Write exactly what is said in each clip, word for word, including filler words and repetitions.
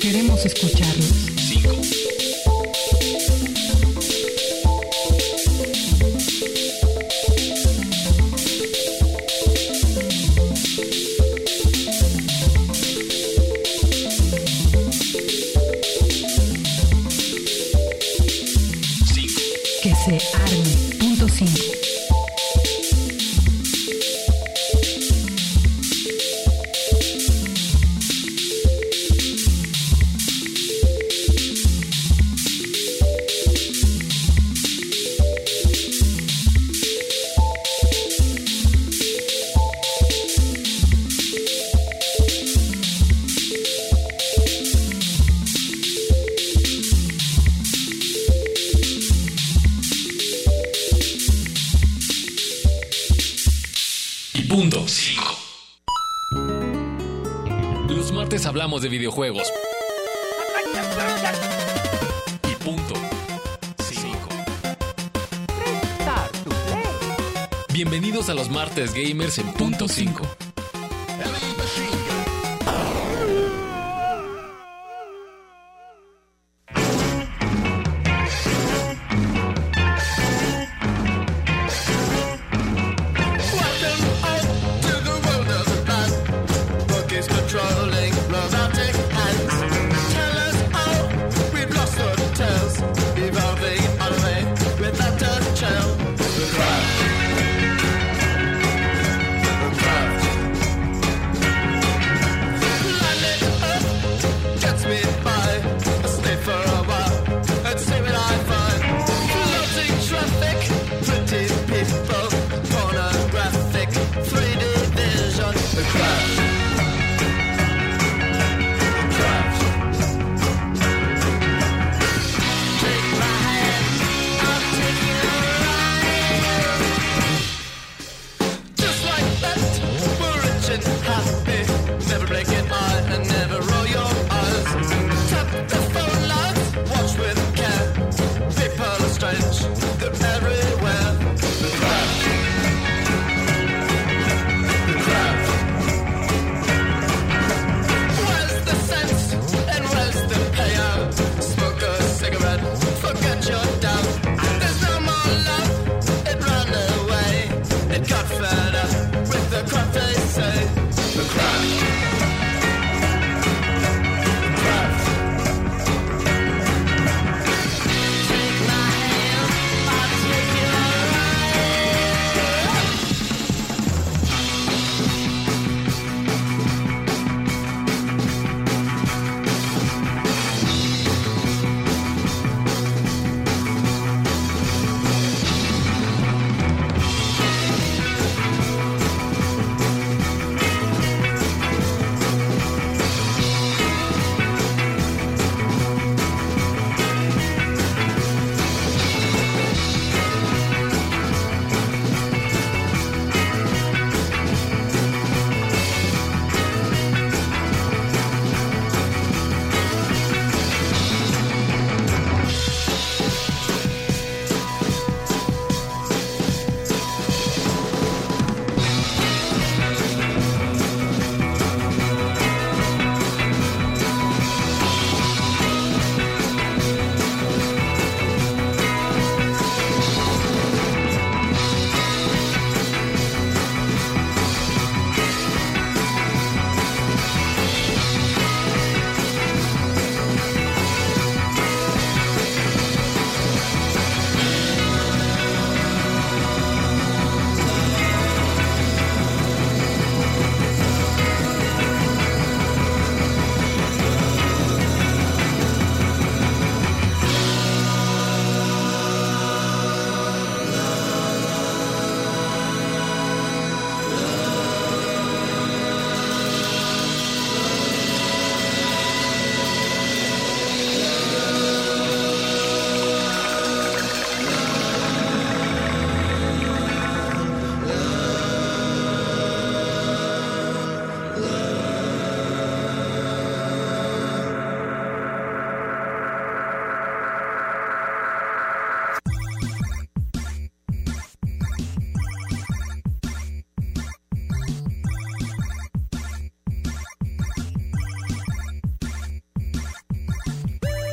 Queremos escucharlos. cinco. Que se arme. Punto cinco. Punto cinco. Los martes hablamos de videojuegos. Y punto cinco. Bienvenidos a los martes gamers en punto cinco. Craft.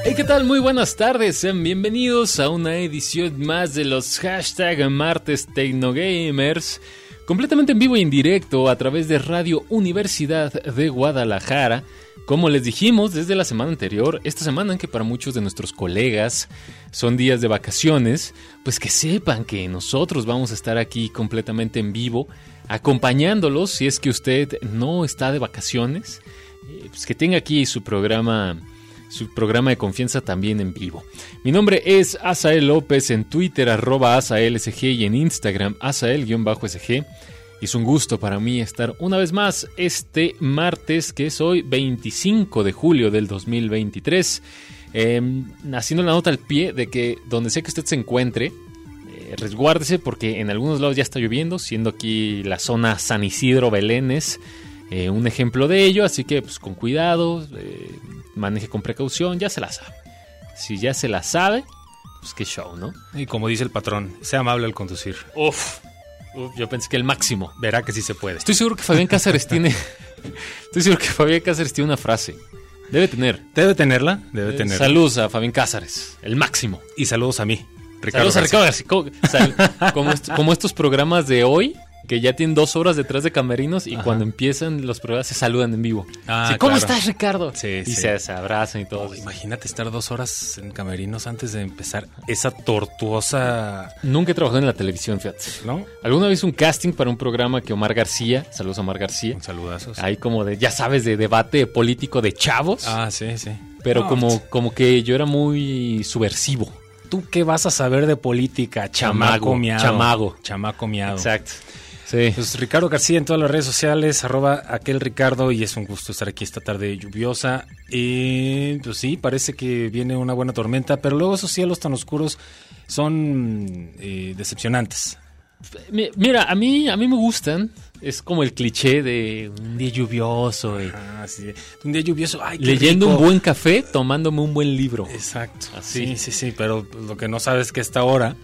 Hey, ¿qué tal? Muy buenas tardes, sean bienvenidos a una edición más de los hashtag Martes Tecnogamers, completamente en vivo y en directo a través de Radio Universidad de Guadalajara. Como les dijimos desde la semana anterior, esta semana que para muchos de nuestros colegas son días de vacaciones, pues que sepan que nosotros vamos a estar aquí completamente en vivo, acompañándolos si es que usted no está de vacaciones, eh, pues que tenga aquí su programa... su programa de confianza también en vivo. Mi nombre es Asael López, en Twitter arroba AsaelSG y en Instagram Asael-SG. Y es un gusto para mí estar una vez más este martes, que es hoy veinticinco de julio del dos mil veintitrés. Eh, haciendo la nota al pie de que donde sea que usted se encuentre, eh, resguárdese porque en algunos lados ya está lloviendo, siendo aquí la zona San Isidro, Belénes, eh, un ejemplo de ello. Así que pues con cuidado, eh, maneje con precaución, ya se la sabe. Si ya se la sabe, pues qué show, ¿no? Y como dice el patrón, sea amable al conducir. Uf, uf, yo pensé que el máximo. Verá que sí se puede. Estoy seguro que Fabián Cáceres tiene... Estoy seguro que Fabián Cáceres tiene una frase. Debe tener. Debe tenerla, debe Eh, tenerla. Saludos a Fabián Cáceres, el máximo. Y saludos a mí, Ricardo Saludos a García. Ricardo García. Co- sal- como, est- como estos programas de hoy, que ya tienen dos horas detrás de camerinos y Ajá. cuando empiezan los programas se saludan en vivo. Ah, Sí, ¿cómo claro. estás, Ricardo? Sí, y sí. se, se abrazan y todo. Oh, imagínate estar dos horas en camerinos antes de empezar esa tortuosa, Nunca he trabajado en la televisión, fíjate. ¿no? Alguna vez un casting para un programa que Omar García, saludos a Omar García, Un saludazo. ahí como de, ya sabes, de debate político de chavos, Ah, sí, sí. pero No, como, como que yo era muy subversivo. ¿Tú qué vas a saber de política? Chamaco Chamago, miado. chamago. Chamaco miado. Exacto. Sí. Pues Ricardo García en todas las redes sociales, arroba aquel Ricardo, y es un gusto estar aquí esta tarde lluviosa. Y pues sí, parece que viene una buena tormenta, pero luego esos cielos tan oscuros son eh, decepcionantes. Mi- Mira, a mí, a mí me gustan. Es como el cliché de un día lluvioso, y Ah, sí. Un día lluvioso, ay, qué leyendo rico. un buen café, tomándome un buen libro. Exacto. Así. Sí, sí, sí, pero lo que no sabes es que a esta hora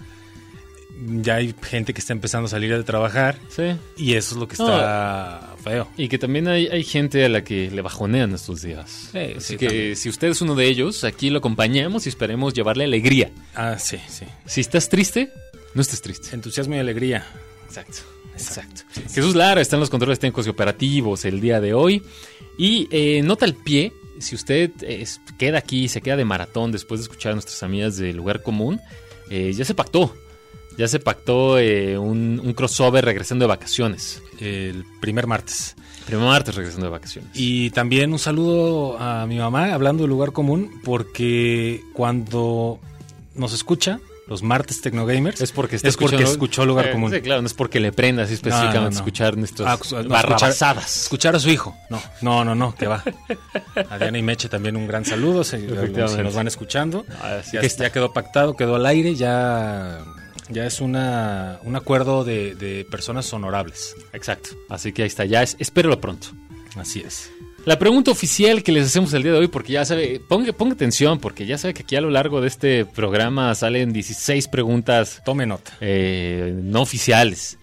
ya hay gente que está empezando a salir de trabajar Sí. y eso es lo que está feo. Y que también hay, hay gente a la que le bajonean estos días. Sí, Así sí, que también. si usted es uno de ellos, aquí lo acompañamos y esperemos llevarle alegría. Ah, sí, sí. Si estás triste, no estés triste. Entusiasmo y alegría. Exacto. Exacto. Exacto. Jesús Lara está en los controles técnicos y operativos el día de hoy. Y eh, nota al pie, si usted eh, queda aquí, se queda de maratón después de escuchar a nuestras amigas del Lugar Común, eh, ya se pactó. Ya se pactó eh, un, un crossover regresando de vacaciones. El primer martes. Primer martes regresando de vacaciones. Y también un saludo a mi mamá, hablando del Lugar Común, porque cuando nos escucha, los martes Tecnogamers, Es porque, está es porque escuchando- escuchó Lugar Eh, Común. Sí, claro, no es porque le prenda así específicamente No, no, no. escuchar nuestras Ah, pues, no, barrabasadas. Escuchar a su hijo. No, no, no, no, que va. A Diana y Meche también un gran saludo, se, Efectivamente. se nos van escuchando. Así Ya, que está. ya quedó pactado, quedó al aire, ya, ya es una, un acuerdo de, de personas honorables. Exacto. Así que ahí está, ya es, espéralo pronto. Así es. La pregunta oficial que les hacemos el día de hoy, porque ya sabe, ponga, ponga atención, porque ya sabe que aquí a lo largo de este programa salen dieciséis preguntas Tome nota. eh, no oficiales.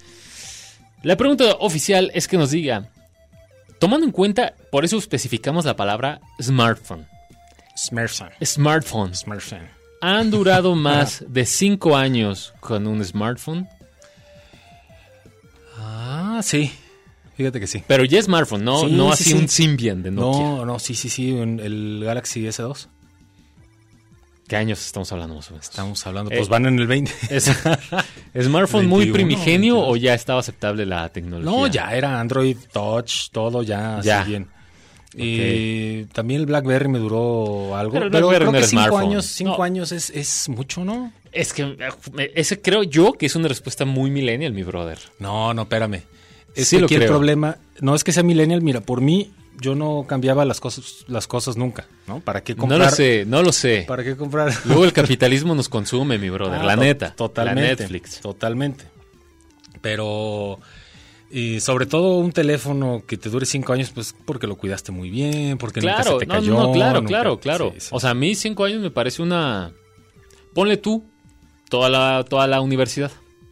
La pregunta oficial es que nos diga, tomando en cuenta, por eso especificamos la palabra smartphone. Smurfson. Smartphone. Smurfson. ¿Han durado más de cinco años con un smartphone? Ah, sí. Fíjate que sí. Pero ya smartphone, no, Sí, no sí, así sí. un Symbian de Nokia. No, no, sí, sí, sí, en el Galaxy S dos. ¿Qué años estamos hablando más o menos? Estamos hablando, Eh, pues van en el veinte. ¿Es smartphone muy veintiuno, primigenio veintidós. o ya estaba aceptable la tecnología? No, ya era Android Touch, todo ya, Ya. así bien. Y también el BlackBerry me duró algo, Pero el pero, BlackBerry creo no que era cinco smartphone. años, cinco No. años es, es mucho, ¿no? Es que eh, ese creo yo que es una respuesta muy millennial, mi brother. No, no, espérame. Es Sí que lo aquí el creo. problema, no es que sea millennial, mira, por mí yo no cambiaba las cosas, las cosas nunca, ¿no? ¿Para qué comprar? No lo sé, no lo sé. ¿Para qué comprar? Luego el capitalismo nos consume, mi brother. Ah, la to- neta. Totalmente. La Netflix. Totalmente. Pero, y sobre todo un teléfono que te dure cinco años, pues porque lo cuidaste muy bien, porque nunca se Claro, te no, cayó. no, claro, nunca- claro, claro. Sí, sí. O sea, a mí cinco años me parece una... Ponle tú toda la, toda la universidad.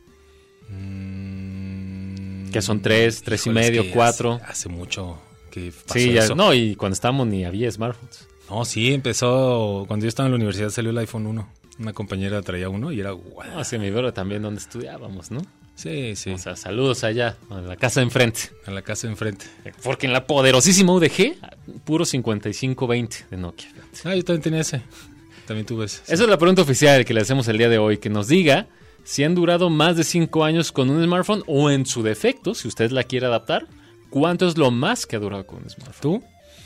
Mm, Que son tres, tres y híjole, es medio, que cuatro. Hace, hace mucho que pasó Sí, ya, eso. no, y cuando estábamos ni había smartphones. No, sí, empezó... Cuando yo estaba en la universidad salió el iPhone uno. Una compañera traía uno y era guau. No, sí, mi bro también donde estudiábamos, ¿no? Sí, sí. O sea, saludos allá, a la casa de enfrente. A la casa de enfrente. Porque en la poderosísima U D G, puro cincuenta y cinco veinte de Nokia. Ah, yo también tenía ese. También tuve ese. Sí. Esa es la pregunta oficial que le hacemos el día de hoy. Que nos diga si han durado más de cinco años con un smartphone o en su defecto, si usted la quiere adaptar, ¿cuánto es lo más que ha durado con un smartphone? ¿Tú?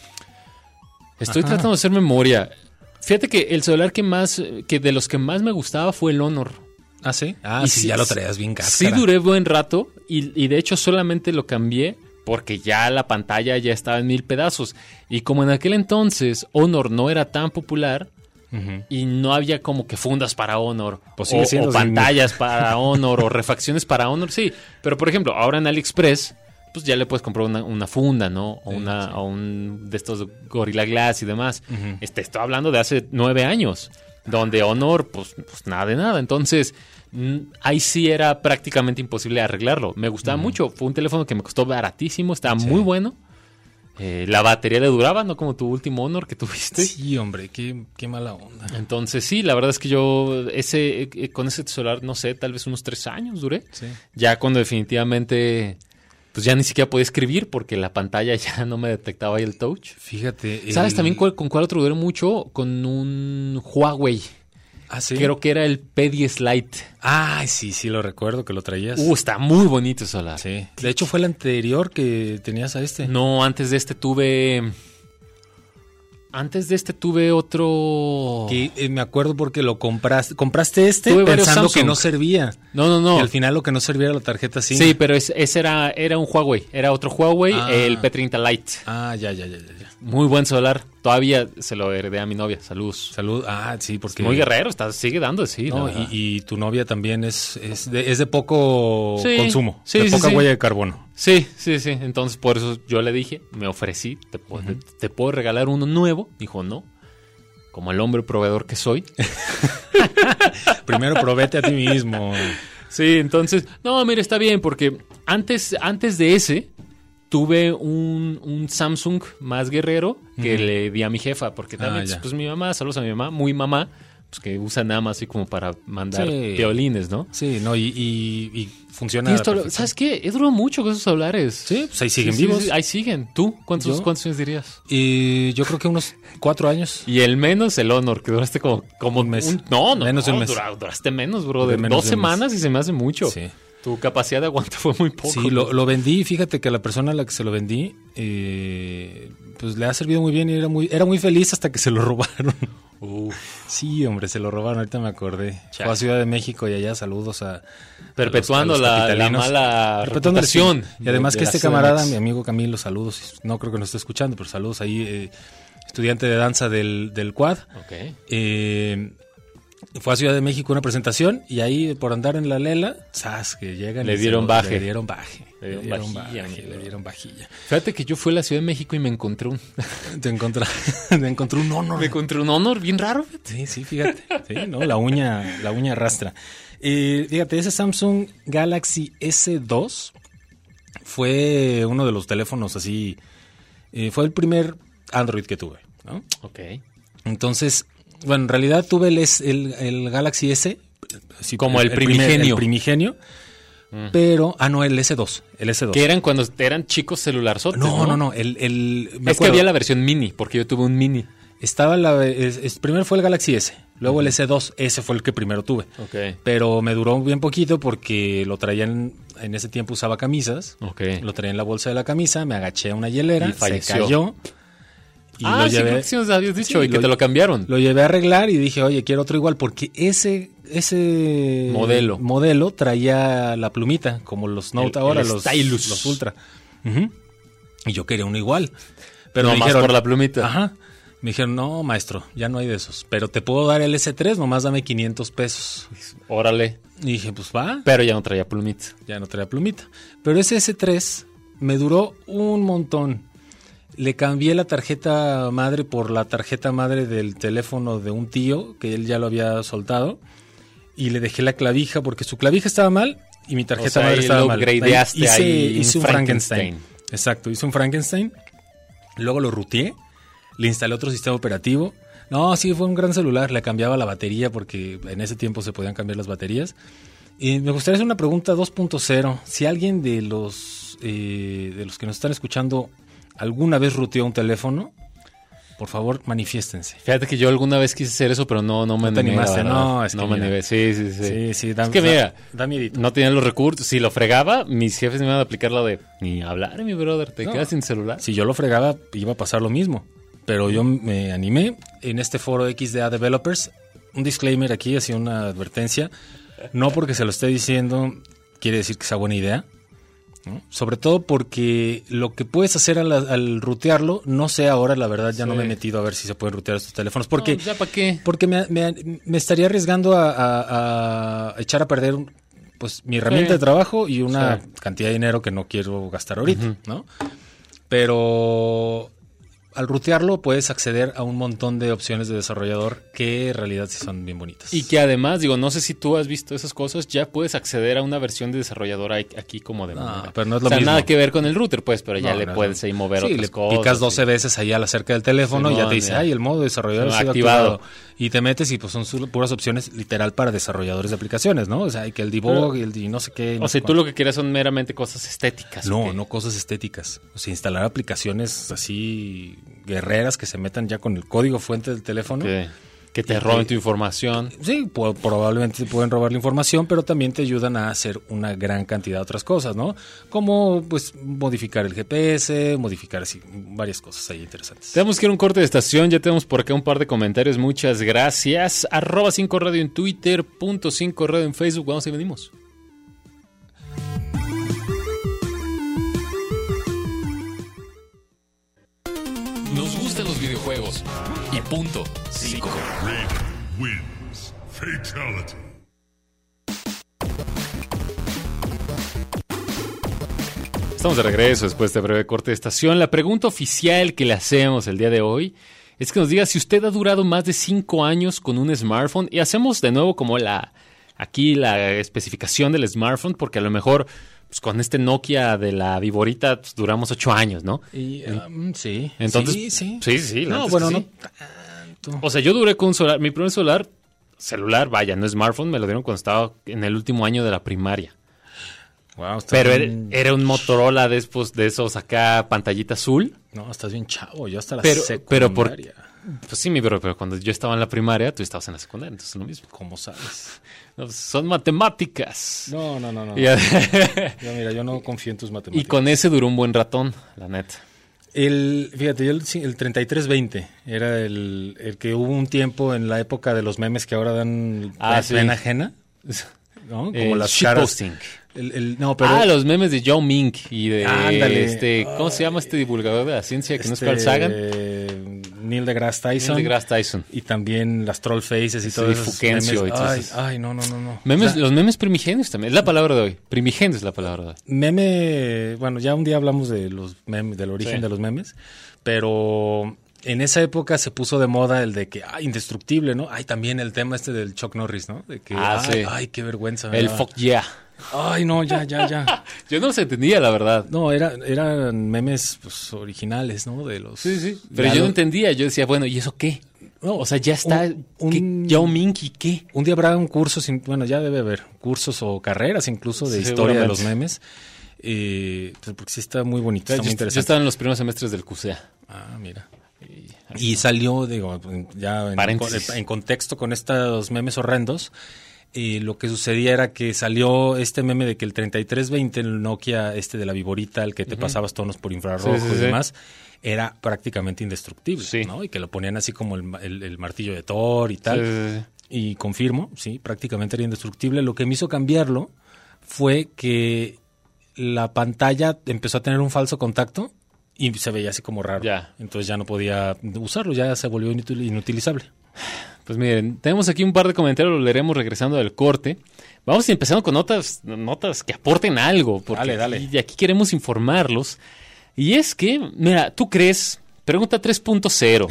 Estoy Ajá. tratando de hacer memoria. Fíjate que el celular que más, que de los que más me gustaba fue el Honor. ¿Ah, sí? Ah, Y sí, sí, ya lo traías bien cáscara. Sí duré buen rato y, y de hecho solamente lo cambié porque ya la pantalla ya estaba en mil pedazos. Y como en aquel entonces Honor no era tan popular Uh-huh. y no había como que fundas para Honor Pues sigue o, siendo o sin- pantallas para Honor o refacciones para Honor, sí. Pero por ejemplo, ahora en AliExpress pues ya le puedes comprar una, una funda, ¿no? O, Sí, una, sí. o un de estos Gorilla Glass y demás. Ujú. Este, estoy hablando de hace nueve años, donde Honor, pues, pues nada de nada. Entonces, mm, ahí sí era prácticamente imposible arreglarlo. Me gustaba mucho. Fue un teléfono que me costó baratísimo, estaba Sí. muy bueno. Eh, la batería le duraba, no como tu último Honor que tuviste. Sí, hombre, qué, qué mala onda. Entonces, sí, la verdad es que yo ese eh, con ese celular, no sé, tal vez unos tres años duré. Sí. Ya cuando definitivamente, pues ya ni siquiera podía escribir porque la pantalla ya no me detectaba ahí el touch. Fíjate. ¿Sabes el- también cuál- con cuál otro duré mucho? Con un Huawei. Ah, sí. Creo que era el P diez Lite. Ay, sí, sí, lo recuerdo que lo traías. Uh, está muy bonito ese celular. Sí. De hecho, fue el anterior que tenías a este. No, antes de este tuve... Antes de este tuve otro... Que eh, me acuerdo porque lo compraste. Compraste este Tuve varios pensando Samsung. que no servía. No, no, no. Y al final lo que no servía era la tarjeta SIM. Sí, pero es- ese era, era un Huawei. Era otro Huawei, Ah. el P treinta Lite. Ah, ya, ya, ya, ya. ya. Muy buen celular. Todavía se lo heredé a mi novia. Saludos. Salud. Ah, sí, porque... Muy guerrero, está, sigue dando, sí. la No, verdad. y, y tu novia también es, es, de, es de poco Sí, consumo. sí, de sí, poca sí. huella de carbono. Sí, sí, sí. Entonces, por eso yo le dije, me ofrecí, te, puedo- te, te puedo regalar uno nuevo. Dijo, no. Como el hombre proveedor que soy. Primero probete a ti mismo. Sí, entonces, no, mira, está bien, porque antes, antes de ese, tuve un, un Samsung más guerrero que Ujú. le di a mi jefa, porque Ah, también, ya. pues mi mamá, saludos a mi mamá, muy mamá, pues que usa nada más así como para mandar Sí. violines, ¿no? Sí, no, y, y, y funciona. Y esto, a la perfección. ¿sabes qué? He durado mucho con esos celulares. Sí, pues ahí siguen Sí, sí, vivos. sí, ahí siguen. ¿Tú? ¿Cuántos, ¿Yo? ¿Cuántos años dirías? Y yo creo que unos cuatro años. Y el menos, el Honor, que duraste como, como Un mes. no, no, Menos de no, un mes. dura- duraste menos, bro. De De menos dos de un mes. semanas y se me hace mucho. Sí. Tu capacidad de aguante fue muy poco. Sí, lo, lo vendí. Fíjate que a la persona a la que se lo vendí, eh, pues le ha servido muy bien y era muy, era muy feliz hasta que se lo robaron. Uf. Sí, hombre, se lo robaron. Ahorita me acordé. Chale. Fue a Ciudad de México y allá saludos a... Perpetuando a los- a los la, la capitalinos. mala Perpetuando el- reputación. Y además de- que de este la C D M camarada, X. mi amigo Camilo, saludos. No creo que nos esté escuchando, pero saludos ahí. eh, estudiante de danza del, del Quad. Ok. Eh, fue a Ciudad de México una presentación y ahí por andar en la lela, ¡zas! Que llegan Le y se dieron lo- baje. Le dieron baje. Le dieron vajilla, baje, amigo. le dieron vajilla. Fíjate que yo fui a la Ciudad de México y me encontré un, Te encontré, te encontré un honor. me encontré un Honor bien raro. fíjate. Sí, sí, fíjate. Sí, no, la uña, la uña arrastra. Eh, fíjate, ese Samsung Galaxy S dos fue uno de los teléfonos así. eh, fue el primer Android que tuve, ¿no? Ok. Entonces, bueno, en realidad tuve el, S- el, el Galaxy S. sí, Como el primer- primigenio. el primigenio. Pero, ah, no, el S dos. El S dos. Que eran cuando eran chicos celularzotes, No, ¿no? no, no. El, el, me Es que acuerdo, había la versión mini, porque yo tuve un mini. Estaba la. Es, es- primero fue el Galaxy S. Luego el S dos. Ese fue el que primero tuve. Ok. Pero me duró bien poquito porque lo traían. En ese tiempo usaba camisas. Ok. Lo traía en la bolsa de la camisa. Me agaché a una hielera. Y Se falleció. cayó. Y ah, lo sí, llevé. creo que sí nos habías dicho Sí, y que lo- te lo cambiaron. Lo llevé a arreglar y dije, oye, quiero otro igual, porque ese ese Modelo. modelo traía la plumita, como los Note El- ahora, el los, Stylus. los Ultra. Ujú. Y yo quería uno igual. Pero No me más dijeron, por la plumita. Ajá. Me dijeron, no, maestro, ya no hay de esos. Pero te puedo dar el S tres, nomás dame quinientos pesos. Órale. Y dije, pues va, Pero ya no traía plumita. ya no traía plumita. Pero ese S tres me duró un montón. Le cambié la tarjeta madre por la tarjeta madre del teléfono de un tío, que él ya lo había soltado. Y le dejé la clavija, porque su clavija estaba mal y mi tarjeta O sea, madre ahí estaba lo mal. upgradeaste hice, ahí, un hice un Frankenstein. Frankenstein. Exacto, hice un Frankenstein. Luego lo ruteé. le instalé otro sistema operativo. No, sí, fue un gran celular, le cambiaba la batería porque en ese tiempo se podían cambiar las baterías. Y me gustaría hacer una pregunta dos punto cero. Si alguien de los, eh, de los que nos están escuchando alguna vez ruteó un teléfono, por favor, manifiéstense. Fíjate que yo alguna vez quise hacer eso, pero no, no me ¿No te animé. animaste? la verdad. No, es que no me mira. animé. Sí, sí, sí. Sí, sí, da, es que mira, da, da miedito. no tenían los recursos. Si lo fregaba, mis jefes me iban a aplicar lo de ni hablar, mi brother, te No. quedas sin celular. Si yo lo fregaba, iba a pasar lo mismo. Pero yo me animé en este foro X D A Developers. Un disclaimer aquí, así una advertencia. No porque se lo esté diciendo quiere decir que sea buena idea, ¿no? Sobre todo porque lo que puedes hacer al, al rutearlo, no sé ahora, la verdad, ya Sí. no me he metido a ver si se pueden rutear estos teléfonos. Porque, No, ¿ya para qué? porque me, me- me estaría arriesgando a, a- a echar a perder pues mi herramienta Sí. de trabajo y una Sí. cantidad de dinero que no quiero gastar ahorita, Ujú. ¿no? Pero al rutearlo puedes acceder a un montón de opciones de desarrollador que en realidad sí son bien bonitas. Y que además, digo, no sé si tú has visto esas cosas, ya puedes acceder a una versión de desarrollador ahí- aquí como de No, manera. pero no es lo o sea, mismo. nada que ver con el router, pues, pero ya No, le no, puedes no. ahí mover Sí, otras le cosas. picas doce y- veces ahí a la cerca del teléfono y ya Simón, te dice, ya. ay, el modo desarrollador ha sido Activado. activado. Y te metes y pues son su- puras opciones literal para desarrolladores de aplicaciones, ¿no? O sea, hay que el debug y el y no sé qué. no O sé sea, tú cuánto. lo que quieres son meramente cosas estéticas. ¿o No, qué? no cosas estéticas. O sea, instalar aplicaciones así guerreras que se metan ya con el código fuente del teléfono. Que, que te Y roben que- tu información. Sí, po- probablemente te pueden robar la información, pero también te ayudan a hacer una gran cantidad de otras cosas, ¿no? Como, pues, modificar el G P S, modificar así, varias cosas ahí interesantes. Tenemos que ir a un corte de estación, ya tenemos por acá un par de comentarios, muchas gracias. Arroba cinco radio en Twitter, punto cinco radio en Facebook, vamos y venimos. Nos gustan los videojuegos y punto. cinco. Wins. Fatality. Estamos de regreso después de breve corte de estación. La pregunta oficial que le hacemos el día de hoy es que nos diga si usted ha durado más de cinco años con un smartphone. Y hacemos de nuevo como la aquí la especificación del smartphone, porque a lo mejor pues, con este Nokia de la Viborita pues, duramos ocho años, ¿no? Y, um, sí. Entonces, sí, sí. sí, sí, la neta No, es bueno, que no sí. tanto. O sea, yo duré con un celular. Mi primer celular, celular, vaya, no smartphone, me lo dieron cuando estaba en el último año de la primaria. Wow, estás Pero era, bien- era un Motorola después de esos acá, pantallita azul. No, estás bien chavo, yo hasta la Pero, pero por, secundaria. pues sí, mi bro, pero cuando yo estaba en la primaria, tú estabas en la secundaria, entonces es lo mismo. ¿Cómo sabes? No, son matemáticas. No, no, no, no. Y, Yo, mira, yo no confío en tus y matemáticas. con ese duró un buen ratón, la neta. El, fíjate, yo el, sí, el treinta y tres veinte era el, el que hubo un tiempo en la época de los memes que ahora dan Ah, pena sí. ajena, ¿no? Como El las caras. shitposting. El, el- no, pero Ah, los memes de Yao Ming y de Ándale. este, ¿cómo se llama este divulgador de la ciencia que no es Carl Sagan? este, Neil deGrasse Tyson. Neil deGrasse Tyson. Y también las troll faces y Sí, todo eso. Fuquencio y todo ay, eso. ay, no, no, no, no. Memes, O sea, los memes primigenios también, es la palabra de hoy. Primigenios es la palabra de hoy. meme, bueno, ya un día hablamos de los memes, del origen Sí. de los memes, pero en esa época se puso de moda el de que, ay, indestructible, ¿no? Ay, también el tema este del Chuck Norris, ¿no? De que, Ah, ay, sí. ay, qué vergüenza. me El daba. fuck yeah. Ay, no, ya, ya, ya. Yo no los entendía, la verdad. No, era, eran memes pues, originales, ¿no? De los... Sí, sí. Pero Ya yo lo- no entendía. Yo decía, bueno, ¿y eso qué? No, O sea, ya está. un- un- ¿qué? Yao Ming y qué? Un día habrá un curso, sin, bueno, ya debe haber cursos o carreras incluso de Sí, historia de los seguramente. memes. Eh, pues, porque sí está muy bonito, está Yo, muy yo interesante. estaba en los primeros semestres del Q C A. Ah, mira. Y salió, digo, ya en, Paréntesis. en contexto con estos memes horrendos, eh, lo que sucedía era que salió este meme de que el treinta y tres veinte, el Nokia este de la Viborita, el que te pasabas tonos por infrarrojo Sí, sí, y sí. demás, era prácticamente indestructible, Sí. ¿no? Y que lo ponían así como el, el- el martillo de Thor y tal. Sí, sí, sí. Y confirmo, sí, prácticamente era indestructible. Lo que me hizo cambiarlo fue que la pantalla empezó a tener un falso contacto y se veía así como raro. Ya. Entonces ya no podía usarlo, ya se volvió inutil- inutilizable. Pues miren, tenemos aquí un par de comentarios, lo leeremos regresando del corte. Vamos empezando con notas, notas que aporten algo, porque Dale, dale. Aquí, aquí queremos informarlos. Y es que, mira, ¿tú crees? Pregunta tres punto cero.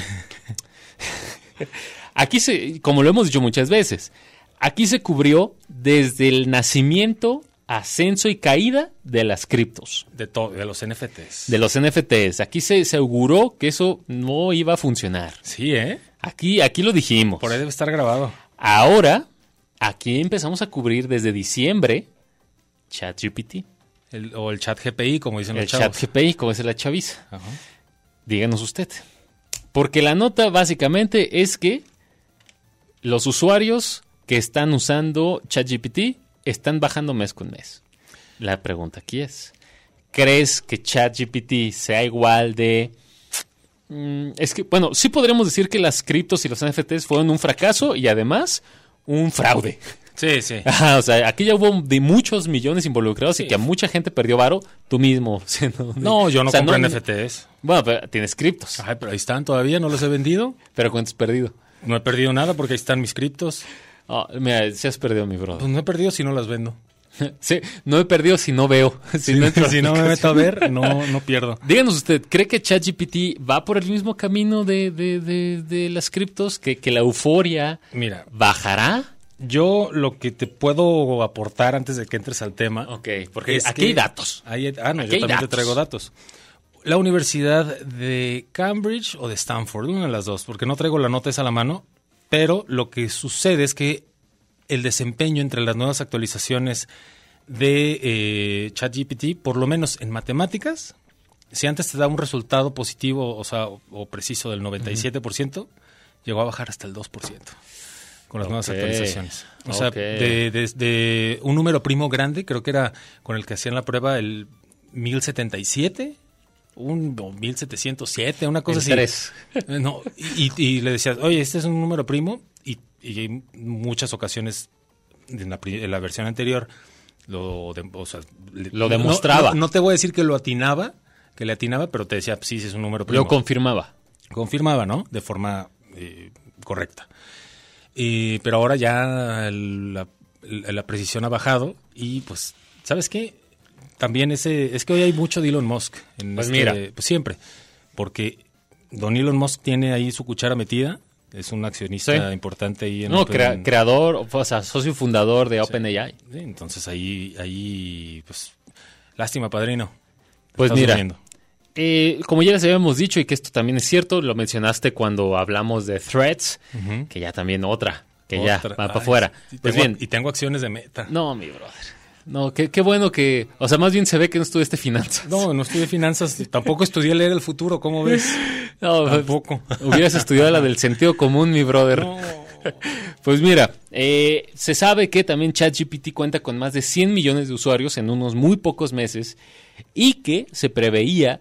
Aquí se, como lo hemos dicho muchas veces, aquí se cubrió desde el nacimiento ascenso y caída de las criptos, De, to- de los N F Ts. de los N F Ts. Aquí se, se auguró que eso no iba a funcionar. Sí, ¿eh? Aquí, aquí lo dijimos. Por ahí debe estar grabado. Ahora, aquí empezamos a cubrir desde diciembre ChatGPT, El, o el chat G P I, como dicen el los chavos. ChatGPT, como es la chaviza. Ajá. Díganos usted. Porque la nota básicamente es que los usuarios que están usando ChatGPT están bajando mes con mes. La pregunta aquí es, ¿crees que ChatGPT sea igual de... Mm, es que, bueno, sí podremos decir que las criptos y los N F Ts fueron un fracaso y además un fraude. Sí, sí. Ajá, o sea, aquí ya hubo de muchos millones involucrados Sí. y que a mucha gente perdió varo, tú mismo. siendo- No, yo no O sea, compro no- N F Ts. Bueno, pero tienes criptos, Ay, pero ahí están todavía, no los he vendido. pero ¿cuántos has perdido? No he perdido nada porque ahí están mis criptos. Oh, mira, si has perdido, mi brother. Pues no he perdido si no las vendo. Sí, no he perdido si no veo. Si no entro a si no me meto a aplicación. ver, no, no pierdo. Díganos usted, ¿cree que ChatGPT va por el mismo camino de, de, de, de las criptos? ¿Que, ¿Que la euforia Mira, bajará? yo lo que te puedo aportar antes de que entres al tema. Ok, porque es aquí que hay datos. hay- ah, no, Aquí yo hay también datos. te traigo datos. La Universidad de Cambridge o de Stanford, una de las dos, porque no traigo la nota esa a la mano, pero lo que sucede es que el desempeño entre las nuevas actualizaciones de eh, ChatGPT, por lo menos en matemáticas, si antes te da un resultado positivo, o sea, o, o preciso del noventa y siete por ciento, llegó a bajar hasta el dos por ciento con las nuevas Ok, actualizaciones. O sea, ok. de, de- de un número primo grande, creo que era con el que hacían la prueba el mil setenta y siete, un o mil setecientos siete, una cosa El así. tres. Eh, No, y, y le decías, oye, este es un número primo, y, y en muchas ocasiones en la, pri- en la versión anterior lo, de- o sea, le- Lo no- demostraba. No, no te voy a decir que lo atinaba, que le atinaba, pero te decía, sí, sí es un número primo. Lo confirmaba. Confirmaba, ¿no? De forma eh, correcta. Y, pero ahora ya el- la, la- la precisión ha bajado y pues, ¿sabes qué? También ese, es que hoy hay mucho de Elon Musk. En Pues este- mira. Pues siempre, porque don Elon Musk tiene ahí su cuchara metida, es un accionista Sí. importante ahí en No, Open- crea- creador, o sea, socio fundador de OpenAI. Sí, entonces ahí, ahí, pues, lástima, padrino. Pues Estás mira, durmiendo. eh, como ya les habíamos dicho y que esto también es cierto, lo mencionaste cuando hablamos de Threads, Ujú. que ya también otra, que ya Otra. va Ay, para afuera. y Pues tengo- bien, Y tengo acciones de Meta. no, mi brother. No, qué, qué bueno que, o sea, más bien se ve que no estudiaste finanzas. No, no estudié finanzas, tampoco estudié leer el futuro, ¿cómo ves? No, Tampoco. hubieras estudiado la del sentido común, mi brother. No. Pues mira, eh, se sabe que también ChatGPT cuenta con más de cien millones de usuarios en unos muy pocos meses y que se preveía,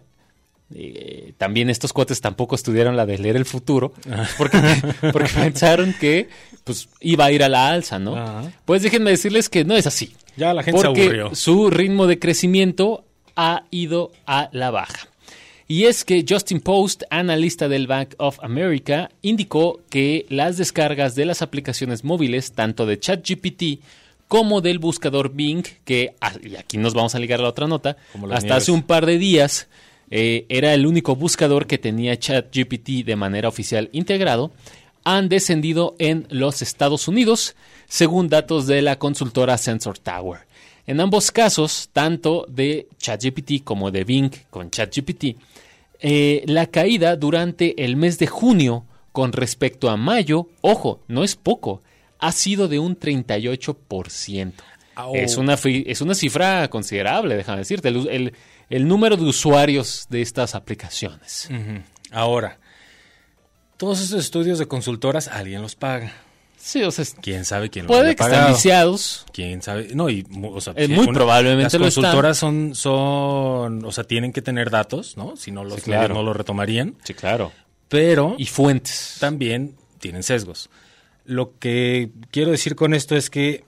eh, también estos cuates tampoco estudiaron la de leer el futuro, porque, porque pensaron que pues iba a ir a la alza, ¿no? Ajá. Pues déjenme decirles que no es así. Ya la gente se Porque aburrió. su ritmo de crecimiento ha ido a la baja. Y es que Justin Post, analista del Bank of America, indicó que las descargas de las aplicaciones móviles, tanto de ChatGPT como del buscador Bing, que, ah, y aquí nos vamos a ligar a la otra nota, Como las hasta nieves. hace un par de días eh, era el único buscador que tenía ChatGPT de manera oficial integrado, han descendido en los Estados Unidos, según datos de la consultora Sensor Tower. En ambos casos, tanto de ChatGPT como de Bing con ChatGPT, eh, la caída durante el mes de junio con respecto a mayo, ojo, no es poco, ha sido de un treinta y ocho por ciento. Au. Es una, fi- es una cifra considerable, déjame decirte, el, el- el número de usuarios de estas aplicaciones. Ujú. Ahora, todos estos estudios de consultoras, alguien los paga. Sí, o sea, es- ¿Quién sabe quién los puede haya que estén pagado? viciados. ¿Quién sabe? No, y, mu- o sea, Eh, sí, muy probablemente las lo están. consultoras son, son, o sea, tienen que tener datos, ¿no? Si no los Sí, claro. no los retomarían, Sí, claro. pero Y fuentes. también tienen sesgos. Lo que quiero decir con esto es que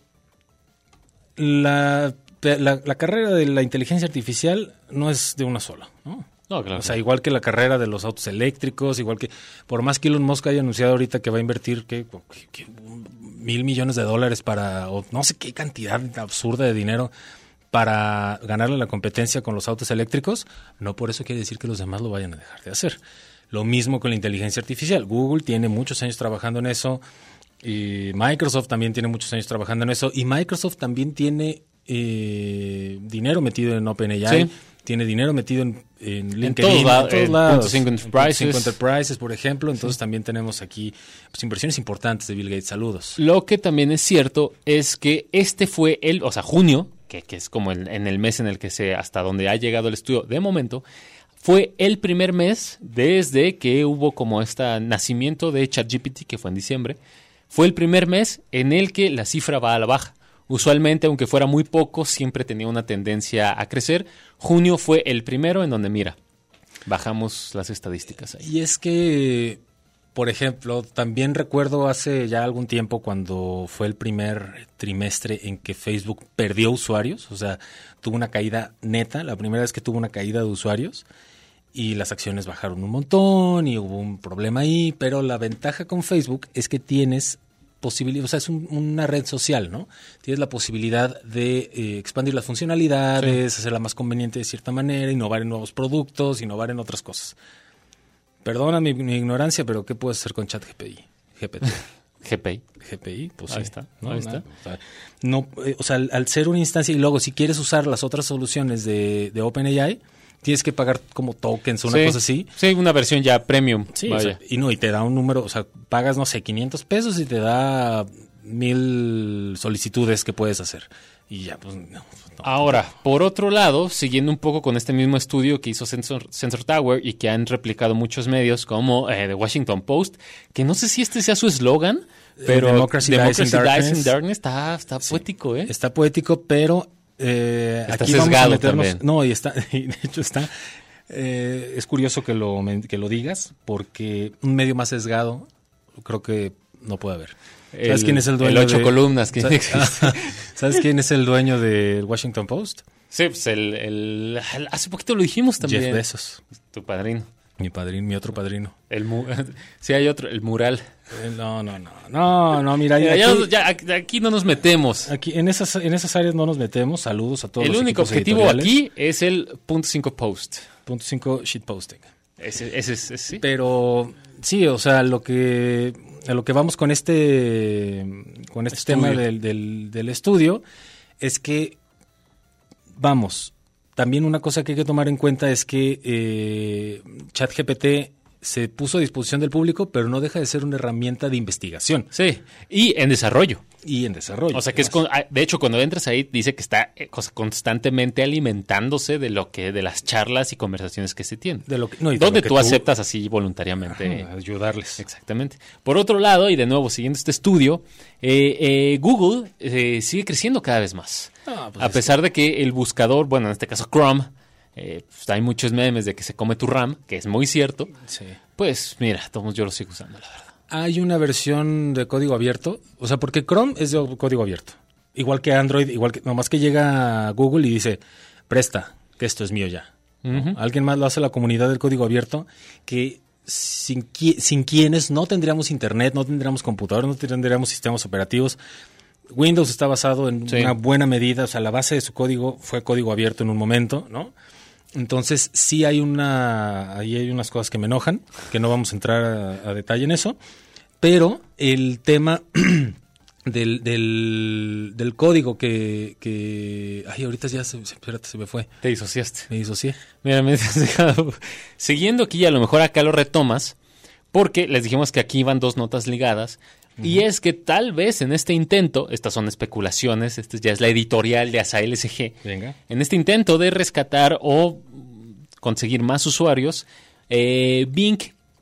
la, la, la carrera de la inteligencia artificial no es de una sola, ¿no? No, claro. O sea, igual que la carrera de los autos eléctricos, igual que, por más que Elon Musk haya anunciado ahorita que va a invertir ¿qué? ¿Qué? ¿Qué? mil millones de dólares para, o no sé qué cantidad absurda de dinero para ganarle la competencia con los autos eléctricos, no por eso quiere decir que los demás lo vayan a dejar de hacer. Lo mismo con la inteligencia artificial. Google tiene muchos años trabajando en eso, y Microsoft también tiene muchos años trabajando en eso, y Microsoft también tiene eh, dinero metido en OpenAI, Sí. tiene dinero metido en, en LinkedIn, En todos lados, en todos en lados. punto cinco Enterprises. En punto cinco Enterprises, por ejemplo. Entonces sí. también tenemos aquí pues, inversiones importantes de Bill Gates. Saludos. Lo que también es cierto es que este fue el, o sea, junio, que, que es como el, en el mes en el que se, hasta donde ha llegado el estudio de momento, fue el primer mes desde que hubo como este nacimiento de ChatGPT, que fue en diciembre. Fue el primer mes en el que la cifra va a la baja. Usualmente, aunque fuera muy poco, siempre tenía una tendencia a crecer. Junio fue el primero en donde, mira, bajamos las estadísticas ahí. Y es que, por ejemplo, también recuerdo hace ya algún tiempo cuando fue el primer trimestre en que Facebook perdió usuarios, o sea, tuvo una caída neta, la primera vez que tuvo una caída de usuarios, y las acciones bajaron un montón y hubo un problema ahí, pero la ventaja con Facebook es que tienes posibilidad, o sea, es un, una red social, ¿no? Tienes la posibilidad de eh, expandir las funcionalidades, sí. hacerla más conveniente de cierta manera, innovar en nuevos productos, innovar en otras cosas. Perdona mi, mi ignorancia, pero ¿qué puedes hacer con ChatGPT? G P T. G P I. G P I, pues ahí sí. está. No, ahí nada, está. O sea, no, eh, o sea al, al ser una instancia y luego si quieres usar las otras soluciones de, de OpenAI, tienes que pagar como tokens o una sí, cosa así. Sí, una versión ya premium. Sí, vaya. o sea, y no, y te da un número, o sea, pagas, no sé, quinientos pesos y te da mil solicitudes que puedes hacer. Y ya, pues, no. no. Ahora, por otro lado, siguiendo un poco con este mismo estudio que hizo Sensor, Sensor Tower y que han replicado muchos medios como eh, The Washington Post, que no sé si este sea su eslogan, pero Democracy, Democracy Dies in Dies Darkness. in Darkness está, está Sí. poético, ¿eh? Está poético, pero eh, Está aquí vamos a sesgado meternos. también. No, y está, y de hecho está. Eh, es curioso que lo, que lo digas, porque un medio más sesgado creo que no puede haber. ¿Sabes El- quién es el dueño el ocho de- columnas que ¿Sabes, existe. ¿Sabes quién es el dueño del Washington Post? Sí, pues el, el- hace poquito lo dijimos también. Jeff Bezos, Tu padrino. mi padrino, mi otro padrino. El mu sí, hay otro, el mural. Eh, No, no, no, no, no, mira, Mira, aquí, ya- ya- aquí no nos metemos. aquí en esas en esas áreas no nos metemos. Saludos a todos El los único equipos objetivo editoriales. aquí es el punto cinco post. Punto cinco shitposting. Ese, ese, es- ese sí. Pero sí, o sea, lo que a lo que vamos con este con este Estudio. tema del, del, del estudio es que vamos, también una cosa que hay que tomar en cuenta es que eh, ChatGPT se puso a disposición del público, pero no deja de ser una herramienta de investigación Sí, y en desarrollo. y en desarrollo. O sea que es con- ah, de hecho cuando entras ahí dice que está eh, cos- constantemente alimentándose de lo que de las charlas y conversaciones que se tienen. De lo que- no, y de donde lo que tú, tú- aceptas así voluntariamente. Ajá, ayudarles. Exactamente. Por otro lado, y de nuevo siguiendo este estudio, eh, eh, Google eh, sigue creciendo cada vez más. Ah, pues a es pesar de que el buscador, bueno, en este caso Chrome, eh, pues hay muchos memes de que se come tu RAM, que es muy cierto. Sí. Pues mira, todos yo lo sigo usando, la verdad. Hay una versión de código abierto, o sea, porque Chrome es de código abierto, igual que Android, igual que nomás que llega a Google y dice, presta, que esto es mío ya. ¿no? Ujú. Alguien más lo hace la comunidad del código abierto, que sin, qui- sin quienes no tendríamos internet, no tendríamos computador, no tendríamos sistemas operativos. Windows está basado en Sí. una buena medida, o sea, la base de su código fue código abierto en un momento, ¿no? Entonces, sí hay una, ahí hay unas cosas que me enojan, que no vamos a entrar a, a detalle en eso, pero el tema del, del, del código que, que, ay, ahorita ya se, se- espérate, se me fue, Te disociaste. me disocié. Mira, me has dejado. Siguiendo aquí, a lo mejor acá lo retomas, porque les dijimos que aquí van dos notas ligadas. Y es que tal vez en este intento, estas son especulaciones, esta ya es la editorial de Asael S G, Venga. en este intento de rescatar o conseguir más usuarios, eh, Bing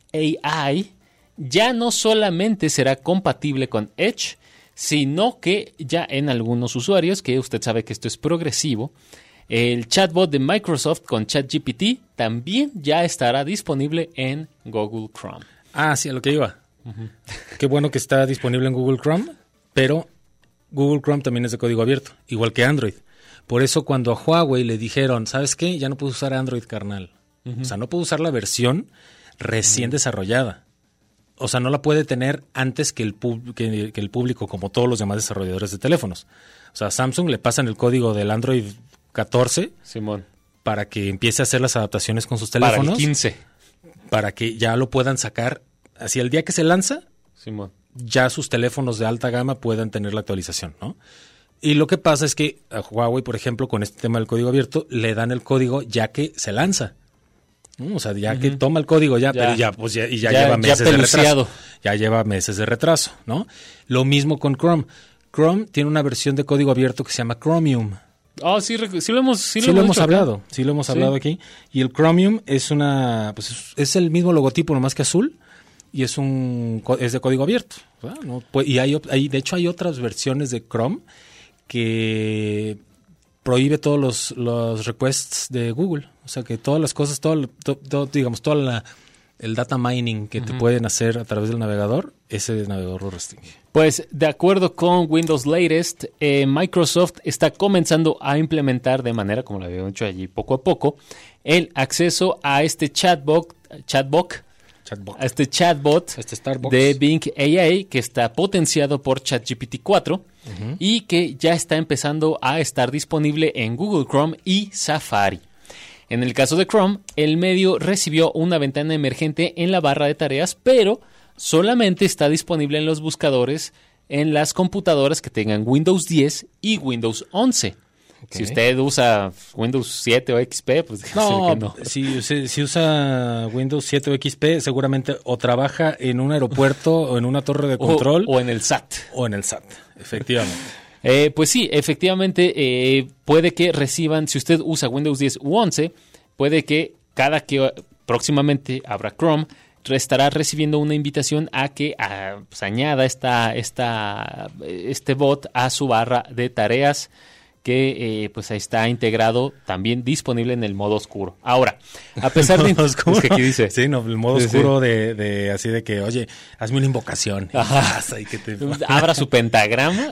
A I ya no solamente será compatible con Edge, sino que ya en algunos usuarios, que usted sabe que esto es progresivo, el chatbot de Microsoft con ChatGPT también ya estará disponible en Google Chrome. Ah, sí, a lo que iba. Qué bueno que está disponible en Google Chrome, pero Google Chrome también es de código abierto, igual que Android. Por eso cuando a Huawei le dijeron, ¿sabes qué? Ya no puedo usar Android, carnal. O sea, no puedo usar la versión recién desarrollada. O sea, no la puede tener antes que el, pub- que, que el público, como todos los demás desarrolladores de teléfonos. O sea, a Samsung le pasan el código del Android catorce Simón. para que empiece a hacer las adaptaciones con sus Para teléfonos, el quince. para que ya lo puedan sacar. Así el día que se lanza, Simón. ya sus teléfonos de alta gama puedan tener la actualización, ¿no? Y lo que pasa es que a Huawei, por ejemplo, con este tema del código abierto, le dan el código ya que se lanza. ¿No? O sea, ya uh-huh. que toma el código ya, ya. pero ya, pues ya, y ya, ya lleva meses ya de retraso. Ya lleva meses de retraso, ¿no? Lo mismo con Chrome. Chrome tiene una versión de código abierto que se llama Chromium. Oh, sí, sí lo hemos, sí sí lo lo hemos, hemos hablado, sí lo hemos sí. hablado aquí. Y el Chromium es una, pues es, es el mismo logotipo, nomás que azul, y es un es de código abierto. ¿Verdad? ¿No? Pues, y hay, hay, de hecho, hay otras versiones de Chrome que prohíbe todos los, los requests de Google. O sea, que todas las cosas, todo, todo, todo digamos, todo la, el data mining que uh-huh. te pueden hacer a través del navegador, ese navegador lo restringe. Pues, de acuerdo con Windows Latest, eh, Microsoft está comenzando a implementar de manera, como lo había hecho allí poco a poco, el acceso a este chatbot, chatbot, chatbot. a este chatbot este Starbucks. de Bing A I que está potenciado por ChatGPT cuatro uh-huh. y que ya está empezando a estar disponible en Google Chrome y Safari. En el caso de Chrome, el medio recibió una ventana emergente en la barra de tareas, pero solamente está disponible en los buscadores en las computadoras que tengan Windows diez y Windows once. Okay. Si usted usa Windows siete o X P, pues no, que no. Si, si, si usa Windows siete o X P, seguramente o trabaja en un aeropuerto o en una torre de control. O, o en el S A T. O en el S A T, efectivamente. Eh, pues sí, efectivamente, eh, puede que reciban, si usted usa Windows diez u once, puede que cada que próximamente abra Chrome, estará recibiendo una invitación a que a, pues, añada esta, esta, este bot a su barra de tareas, que eh, pues ahí está integrado, también disponible en el modo oscuro. Ahora, a pesar de... oscuro. Es que aquí dice. Sí, no, el modo sí, oscuro sí. De, de así de que, oye, hazme una invocación. Ajá. Y que te... Abra su pentagrama.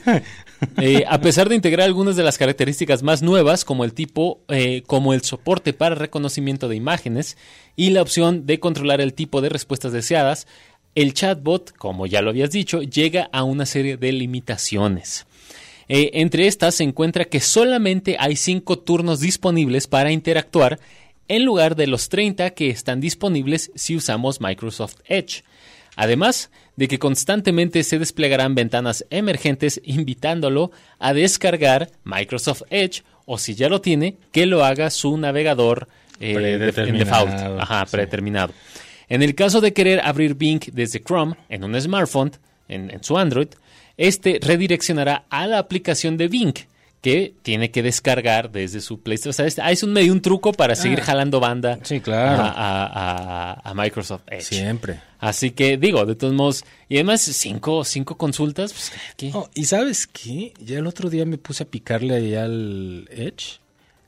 eh, a pesar de integrar algunas de las características más nuevas, como el tipo, eh, como el soporte para reconocimiento de imágenes y la opción de controlar el tipo de respuestas deseadas, el chatbot, como ya lo habías dicho, llega a una serie de limitaciones. Eh, entre estas se encuentra que solamente hay cinco turnos disponibles para interactuar en lugar de los treinta que están disponibles si usamos Microsoft Edge. Además de que constantemente se desplegarán ventanas emergentes invitándolo a descargar Microsoft Edge o si ya lo tiene, que lo haga su navegador eh, en default, ajá, predeterminado. Sí. En el caso de querer abrir Bing desde Chrome en un smartphone, en, en su Android, este redireccionará a la aplicación de Bing, que tiene que descargar desde su Play Store. O sea, es, es un medio un truco para ah, seguir jalando banda sí, claro. a, a, a, a Microsoft Edge. Siempre. Así que, digo, de todos modos, y además cinco, cinco consultas, pues, ¿qué? Oh, ¿y sabes qué? Ya el otro día me puse a picarle allá al Edge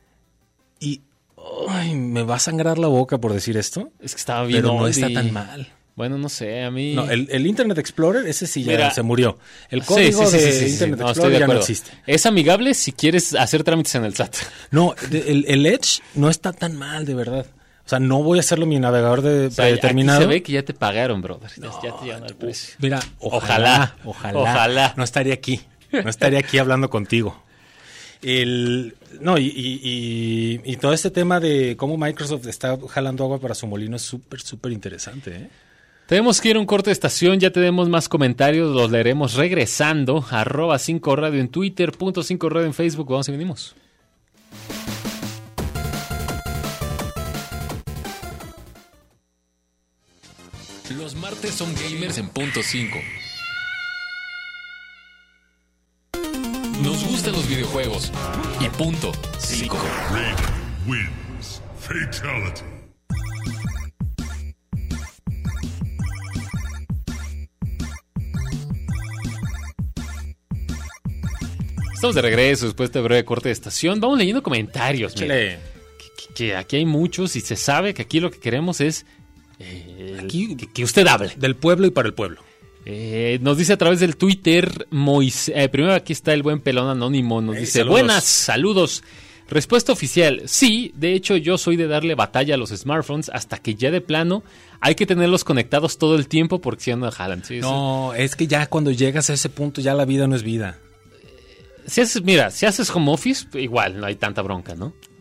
y ay, me va a sangrar la boca por decir esto. Es que estaba bien. Pero no y... está tan mal. Bueno, no sé, a mí... No, el, el Internet Explorer, ese sí ya Mira, se murió. El sí, código sí, sí, de sí, sí, Internet sí. No, Explorer de ya no existe. Es amigable si quieres hacer trámites en el S A T. No, el, el Edge no está tan mal, de verdad. O sea, no voy a hacerlo mi navegador de, o sea, predeterminado. Aquí se ve que ya te pagaron, brother. No, ya te llevan al precio. Mira, ojalá, ojalá, ojalá. No estaría aquí. No estaría aquí hablando contigo. El, no, y, y, y, y todo este tema de cómo Microsoft está jalando agua para su molino es súper, súper interesante, ¿eh? Tenemos que ir a un corte de estación, ya tenemos más comentarios, los leeremos regresando. Arroba cinco radio en Twitter, punto cinco radio en Facebook. Vamos y venimos. Los martes son gamers en punto cinco. Nos gustan los videojuegos. Y punto cinco. Red wins. Fatality. Estamos de regreso después de breve corte de estación. Vamos leyendo comentarios. Chile. Que, que aquí hay muchos y se sabe que aquí lo que queremos es eh, aquí, que, que usted hable. Del pueblo y para el pueblo. Eh, nos dice a través del Twitter, Moisés, eh, primero aquí está el buen pelón anónimo, nos hey, dice, saludos. Buenas, saludos. Respuesta oficial, sí, de hecho yo soy de darle batalla a los smartphones hasta que ya de plano hay que tenerlos conectados todo el tiempo porque si no jalan. ¿Sí? No, es que ya cuando llegas a ese punto ya la vida no es vida. Si haces, mira, si haces home office, igual no hay tanta bronca, ¿no?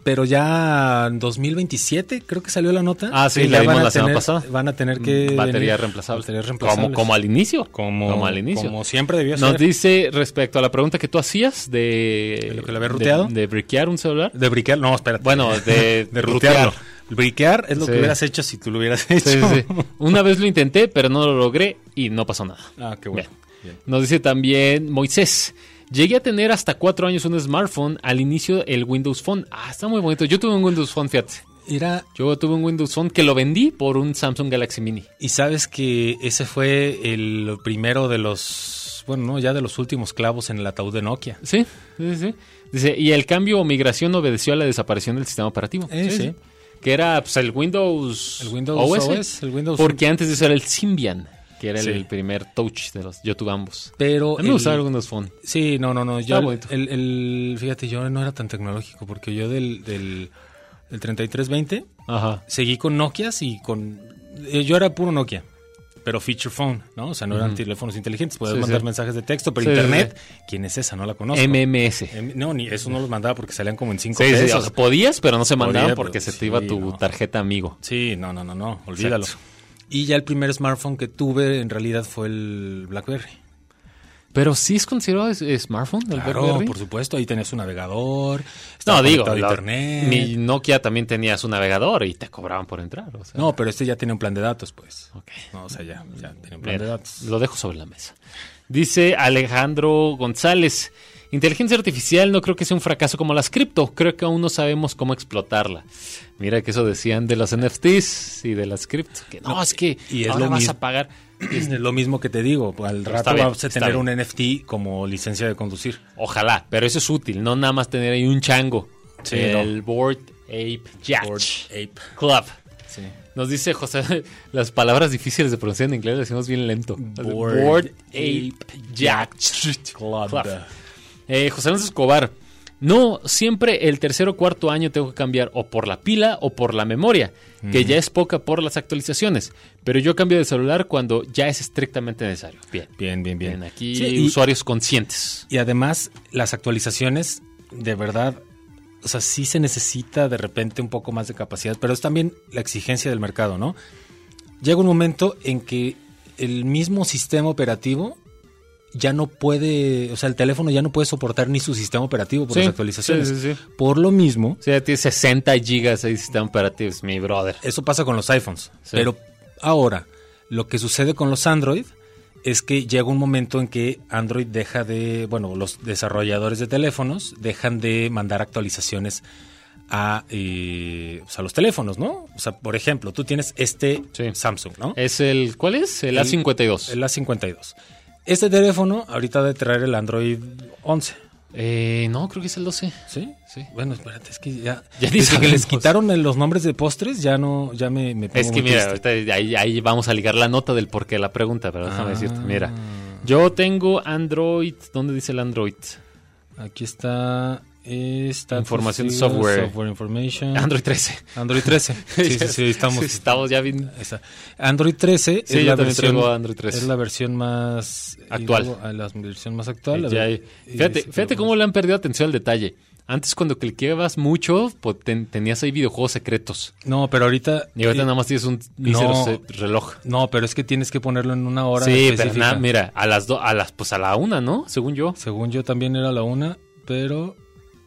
pero ya en dos mil veintisiete creo que salió la nota. Ah, sí, que la ya vimos van a la semana tener- pasada. Van a tener que... Batería venir- reemplazable. Baterías reemplazables. Como, como al inicio. Como, Como al inicio. Como siempre debió Nos ser. dice respecto a la pregunta que tú hacías de... ¿De lo que le había ruteado? De, de briquear un celular. De briquear, no, espérate. Bueno, de, de rutear. rutearlo. Briquear es lo Sí. que hubieras hecho si tú lo hubieras hecho. Sí, sí, sí. Una vez lo intenté, pero no lo logré y no pasó nada. Ah, qué bueno. Bien. Bien. Nos dice también Moisés. Llegué a tener hasta cuatro años un smartphone, al inicio el Windows Phone. Ah, está muy bonito. Yo tuve un Windows Phone, fíjate. Era, Yo tuve un Windows Phone que lo vendí por un Samsung Galaxy Mini. y sabes que ese fue el primero de los, bueno, no, ya de los últimos clavos en el ataúd de Nokia. Sí, sí, sí. Dice, y el cambio o migración obedeció a la desaparición del sistema operativo. Eh, sí. Que era pues, el Windows, El Windows O S. O S, el Windows- Porque antes de eso era el Symbian, que era Sí. el primer touch de los... Yo tuve ambos. Pero A mí me el- gustaba el Windows Phone. Sí, no, no, no. Yo, Está bonito. el, el- fíjate, yo no era tan tecnológico porque yo del, del, del treinta y tres veinte Ajá. seguí con Nokias y con... eh, Yo era puro Nokia, pero feature phone, ¿no? O sea, no eran teléfonos inteligentes. Puedes Sí, mandar sí. mensajes de texto, pero Sí, internet, sí, ¿quién es esa? No la conozco. M M S. Em- No, ni eso no los mandaba porque salían como en cinco Sí, sí, pesos. o sea, podías, pero no se Podía, mandaban pero porque se te sí, iba tu no. tarjeta amigo. Sí, no, no, no, no, olvídalo. Exacto. Y ya el primer smartphone que tuve en realidad fue el BlackBerry. Pero sí es considerado es- es smartphone el Claro, BlackBerry. por supuesto, ahí tenías un navegador, No, estaba digo, conectado a la- internet. mi Nokia también tenía su navegador y te cobraban por entrar. O sea, No, pero este ya tenía un plan de datos, pues. Ok. No, o sea, ya, ya tenía un plan Mira, de datos. lo dejo sobre la mesa. Dice Alejandro González. Inteligencia artificial no creo que sea un fracaso como las cripto. Creo que aún no sabemos cómo explotarla. Mira que eso decían de los N F Ts y de las cripto. Que no, No, es que y es ahora lo vas mismo. a pagar. Es lo mismo que te digo, al Está rato bien, vas a está tener bien. un N F T como licencia de conducir. Ojalá, pero eso es útil. No nada más tener ahí un chango. Sí, el no. Bored Ape Yacht Bored Ape. Club. Sí. Nos dice José, las palabras difíciles de pronunciar en inglés las decimos bien lento. Bored Bored Ape Ape Yacht Club. Club. Eh, José Alonso Escobar. No, siempre el tercer o cuarto año tengo que cambiar o por la pila o por la memoria, que ya es poca por las actualizaciones. Pero yo cambio de celular cuando ya es estrictamente necesario. Bien. Bien, bien, bien. Bien, aquí Sí, y- usuarios conscientes. Y además, las actualizaciones, de verdad, o sea, sí se necesita de repente un poco más de capacidad, pero es también la exigencia del mercado, ¿no? Llega un momento en que el mismo sistema operativo ya no puede, o sea, el teléfono ya no puede soportar ni su sistema operativo por Sí, las actualizaciones. sí, sí, sí. Por lo mismo, O sea, tiene sesenta gigas de sistema operativo, es mi brother. eso pasa con los iPhones. Sí. Pero ahora, lo que sucede con los Android es que llega un momento en que Android deja de, bueno, los desarrolladores de teléfonos dejan de mandar actualizaciones a, eh, o sea, los teléfonos, ¿no? O sea, por ejemplo, tú tienes este Sí. Samsung, ¿no? Es el, ¿cuál es? El, A cincuenta y dos. El A cincuenta y dos. Este teléfono ahorita debe traer el Android once. Eh, no, creo que es el doce. ¿Sí? Sí. Bueno, espérate, es que ya... Ya ni desde que les sabemos. quitaron el- los nombres de postres, ya no, ya me, me pongo Es que muy mira, triste. ahorita ahí, ahí vamos a ligar la nota del porqué de la pregunta, pero déjame Ah. decirte, mira. Yo tengo Android, ¿dónde dice el Android? Aquí está... Está Información software. Software information. Android trece. Android trece. Sí, sí, sí, estamos... Sí, estamos ya bien. Está. Android trece Sí, es, yo la también versión, traigo Android trece. es la versión más... Actual. y luego, ah, la versión más actual. a Ya ver. hay- fíjate, Este, fíjate cómo le han perdido atención al detalle. Antes cuando cliqueabas mucho, pues, ten- tenías ahí videojuegos secretos. No, pero ahorita... Y ahorita eh, nada más tienes un mísero no. se- reloj. No, pero es que tienes que ponerlo en una hora Sí, pero específica. nada, mira, a las dos, a las, pues a la una, ¿no? Según yo. Según yo también era la una, pero...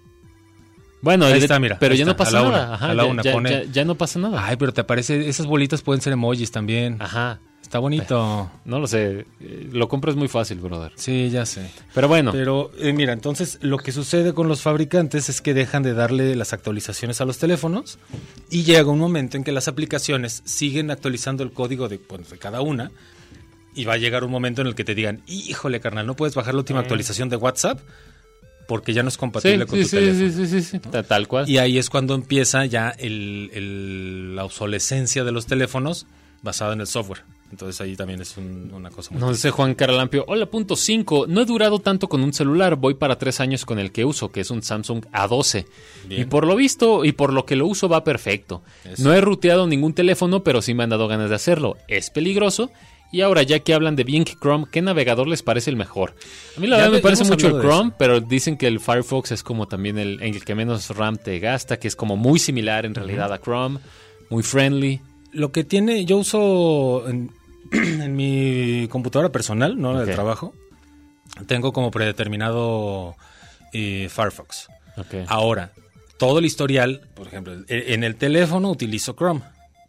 Bueno, Ahí el- está, mira, pero ahí ya no está, pasa a la nada. una, Ajá, a la ya, una, ya- pone- ya- ya no pasa nada. Ay, pero te aparece... Esas bolitas pueden ser emojis también. Ajá. Está bonito. No lo sé. eh, Lo compras muy fácil, brother. Sí, ya sé. Pero bueno. Pero eh, mira, entonces lo que sucede con los fabricantes es que dejan de darle las actualizaciones a los teléfonos y llega un momento en que las aplicaciones siguen actualizando el código de, bueno, de cada una y va a llegar un momento en el que te digan, híjole, carnal, no puedes bajar la última actualización de WhatsApp porque ya no es sí, compatible con sí, tu sí, teléfono. sí, sí, sí, sí. Ta- Tal cual. Y ahí es cuando empieza ya el, el- la obsolescencia de los teléfonos basada en el software. Entonces ahí también es un- una cosa muy... Nos dice Juan Caralampio, hola, punto cinco. No he durado tanto con un celular, voy para tres años con el que uso, que es un Samsung A doce. Bien. Y por lo visto y por lo que lo uso va perfecto. Eso. No he ruteado ningún teléfono, pero sí me han dado ganas de hacerlo. Es peligroso Y ahora, ya que hablan de Bing Chrome, ¿qué navegador les parece el mejor? A mí la Ya verdad me hemos parece mucho el hablado de Chrome, pero dicen que el Firefox es como también el, el que menos RAM te gasta, que es como muy similar en realidad a Chrome, muy friendly. Lo que tiene, yo uso en, en mi computadora personal, no la Ok. del trabajo, tengo como predeterminado eh, Firefox. Okay. Ahora, todo el historial, por ejemplo, en en el teléfono utilizo Chrome.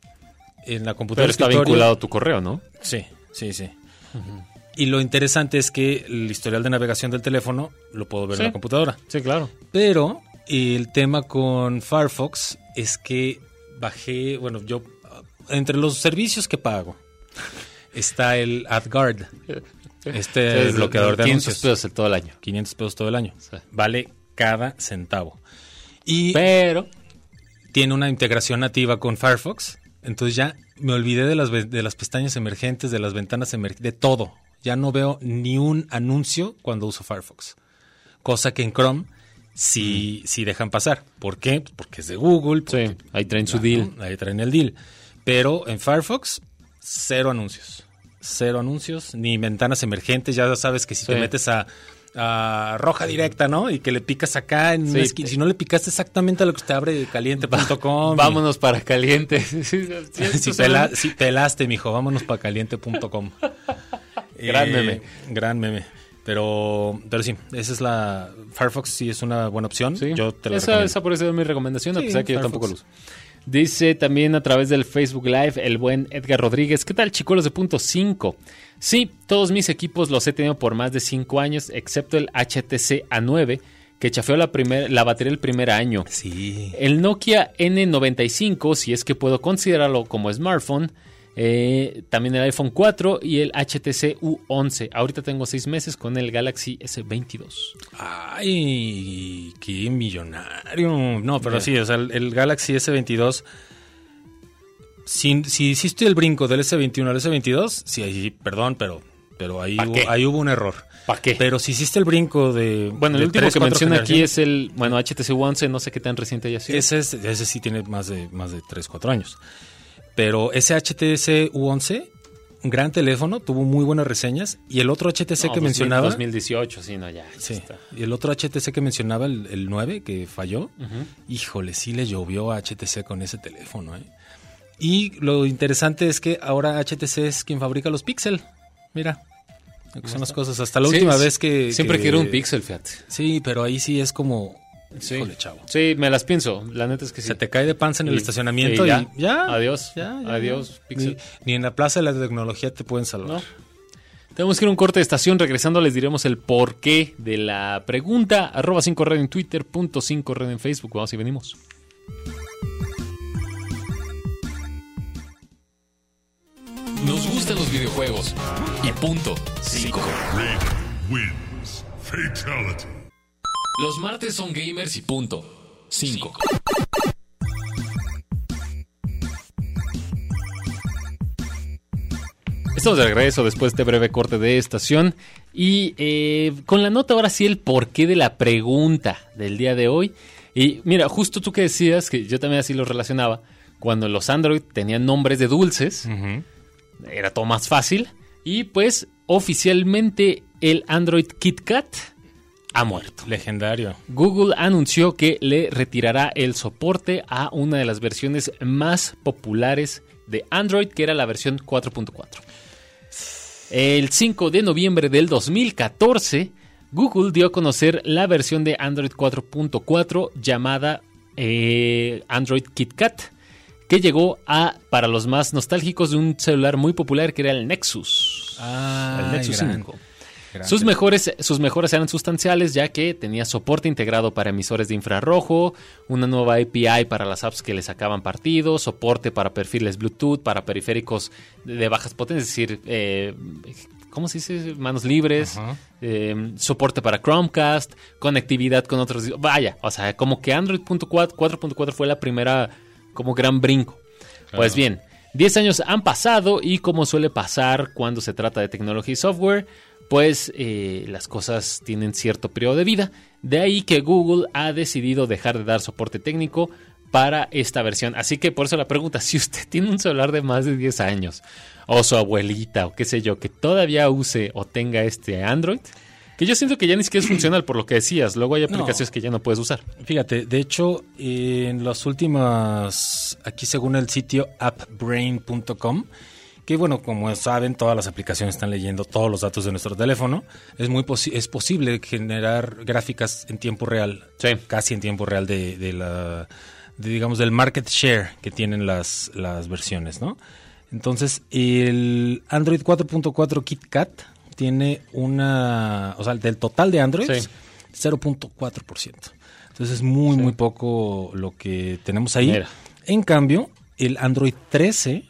En la computadora Pero está escritorio- vinculado a tu correo, ¿no? Sí, sí, sí. Y lo interesante es que el historial de navegación del teléfono lo puedo ver Sí. en la computadora. Sí, claro. Pero el tema con Firefox es que bajé, bueno, yo, entre los servicios que pago, está el AdGuard, este Es bloqueador de quinientos anuncios. pesos todo el año. quinientos pesos todo el año. Sí. Vale cada centavo. Y Pero... tiene una integración nativa con Firefox. Entonces ya me olvidé de las, ve- de las pestañas emergentes, de las ventanas emergentes, de todo. Ya no veo ni un anuncio cuando uso Firefox. Cosa que en Chrome sí, sí dejan pasar. ¿Por qué? Porque es de Google. porque- Sí, ahí traen su Ah, deal. ¿no? Ahí traen el deal. Pero en Firefox, cero anuncios. Cero anuncios, ni ventanas emergentes. Ya sabes que si Sí. te metes a, a roja directa, ¿no? Y que le picas acá en Sí. una esquina. Si no le picaste exactamente a lo que te abre caliente punto com. Vámonos para caliente. Sí, sí, Si, esto pela- suena- si pelaste, mijo, vámonos para caliente punto com. Gran meme. Gran meme. Pero, pero sí, esa es la... Firefox sí es una buena opción. Sí. Yo te la esa, recomiendo. esa por eso es mi recomendación, a Sí, pesar que yo Firefox. tampoco lo uso. Dice también a través del Facebook Live el buen Edgar Rodríguez. ¿Qué tal, chicuelos de punto cinco? Sí, todos mis equipos los he tenido por más de cinco años, excepto el H T C A nueve, que chafeó la, primer, la batería el primer año. Sí. El Nokia N noventa y cinco, si es que puedo considerarlo como smartphone. Eh, también el iPhone cuatro y el H T C U once. Ahorita tengo seis meses con el Galaxy S veintidós. Ay, qué millonario. No, pero Ya. sí, o sea, el, el Galaxy S veintidós... Si, si hiciste el brinco del S veintiuno al S veintidós, sí, ahí, perdón, pero, pero ahí, ¿Pa hubo, qué? ahí hubo un error. ¿Para qué? Pero si hiciste el brinco de... Bueno, el de último tres, que cuatro menciona aquí generaciones, es el, bueno, H T C U once, no sé qué tan reciente haya sido. Ese, es- ese sí tiene más de, más de tres, cuatro años. Pero ese H T C U once, un gran teléfono, tuvo muy buenas reseñas. Y el otro H T C No, que dos mil mencionaba... dos mil dieciocho, sí, no, ya. ya Sí, está. y el otro H T C que mencionaba, el, el nueve, que falló, híjole, sí le llovió a H T C con ese teléfono, ¿eh? Y lo interesante es que ahora H T C es quien fabrica los Pixel. Mira, lo que son las cosas. Hasta la Sí, última sí, vez que... Siempre que- quiero un Pixel, fíjate. Sí, pero ahí sí es como... Sí. Híjole, chavo. Sí, me las pienso. La neta es que sí. Se te cae de panza en el Y- estacionamiento y y ya. ya. Adiós. Ya, ya, Adiós, ya. Pixel. Ni, ni en la plaza de la tecnología te pueden salvar. No. Tenemos que ir a un corte de estación. Regresando les diremos el porqué de la pregunta. Arroba cinco red en Twitter, punto cinco red en Facebook. Vamos y venimos. Nos gustan los videojuegos. Y punto. cinco. Red wins. Fatality. Los martes son gamers y punto. cinco. Estamos de regreso después de este breve corte de estación. Y eh, con la nota ahora sí el porqué de la pregunta del día de hoy. Y mira, justo tú que decías, que yo también así lo relacionaba, cuando los Android tenían nombres de dulces, Ujú. era todo más fácil. Y pues oficialmente el Android KitKat ha muerto. Legendario. Google anunció que le retirará el soporte a una de las versiones más populares de Android, que era la versión cuatro punto cuatro. El cinco de noviembre del dos mil catorce, Google dio a conocer la versión de Android cuatro punto cuatro llamada eh, Android KitKat, que llegó a, para los más nostálgicos, de un celular muy popular que era el Nexus. Ah, el Nexus gran, cinco. gran Sus teléfono. mejores, sus mejoras eran sustanciales, ya que tenía soporte integrado para emisores de infrarrojo, una nueva A P I para las apps que le sacaban partido, soporte para perfiles Bluetooth, para periféricos de, de bajas potencias, es decir, eh, ¿cómo se dice? Manos libres, Ajá. eh, soporte para Chromecast, conectividad con otros... Vaya, o sea, como que Android cuatro punto cuatro fue la primera como gran brinco. Pues bien, diez años han pasado y como suele pasar cuando se trata de tecnología y software, pues eh, las cosas tienen cierto periodo de vida. De ahí que Google ha decidido dejar de dar soporte técnico para esta versión. Así que por eso la pregunta, si usted tiene un celular de más de diez años, o su abuelita, o qué sé yo, que todavía use o tenga este Android, que yo siento que ya ni siquiera es funcional por lo que decías. Luego hay aplicaciones No. que ya no puedes usar. Fíjate, de hecho, en las últimas, aquí según el sitio app brain punto com, que bueno, como saben, todas las aplicaciones están leyendo todos los datos de nuestro teléfono, es muy posi- es posible generar gráficas en tiempo real, Sí. casi en tiempo real de, de la, de, digamos, del market share que tienen las, las versiones, ¿no? Entonces, el Android cuatro punto cuatro KitKat tiene una, o sea, del total de Android, Sí. cero punto cuatro por ciento. Entonces es muy, Sí. muy poco lo que tenemos ahí. Mira. En cambio, el Android trece,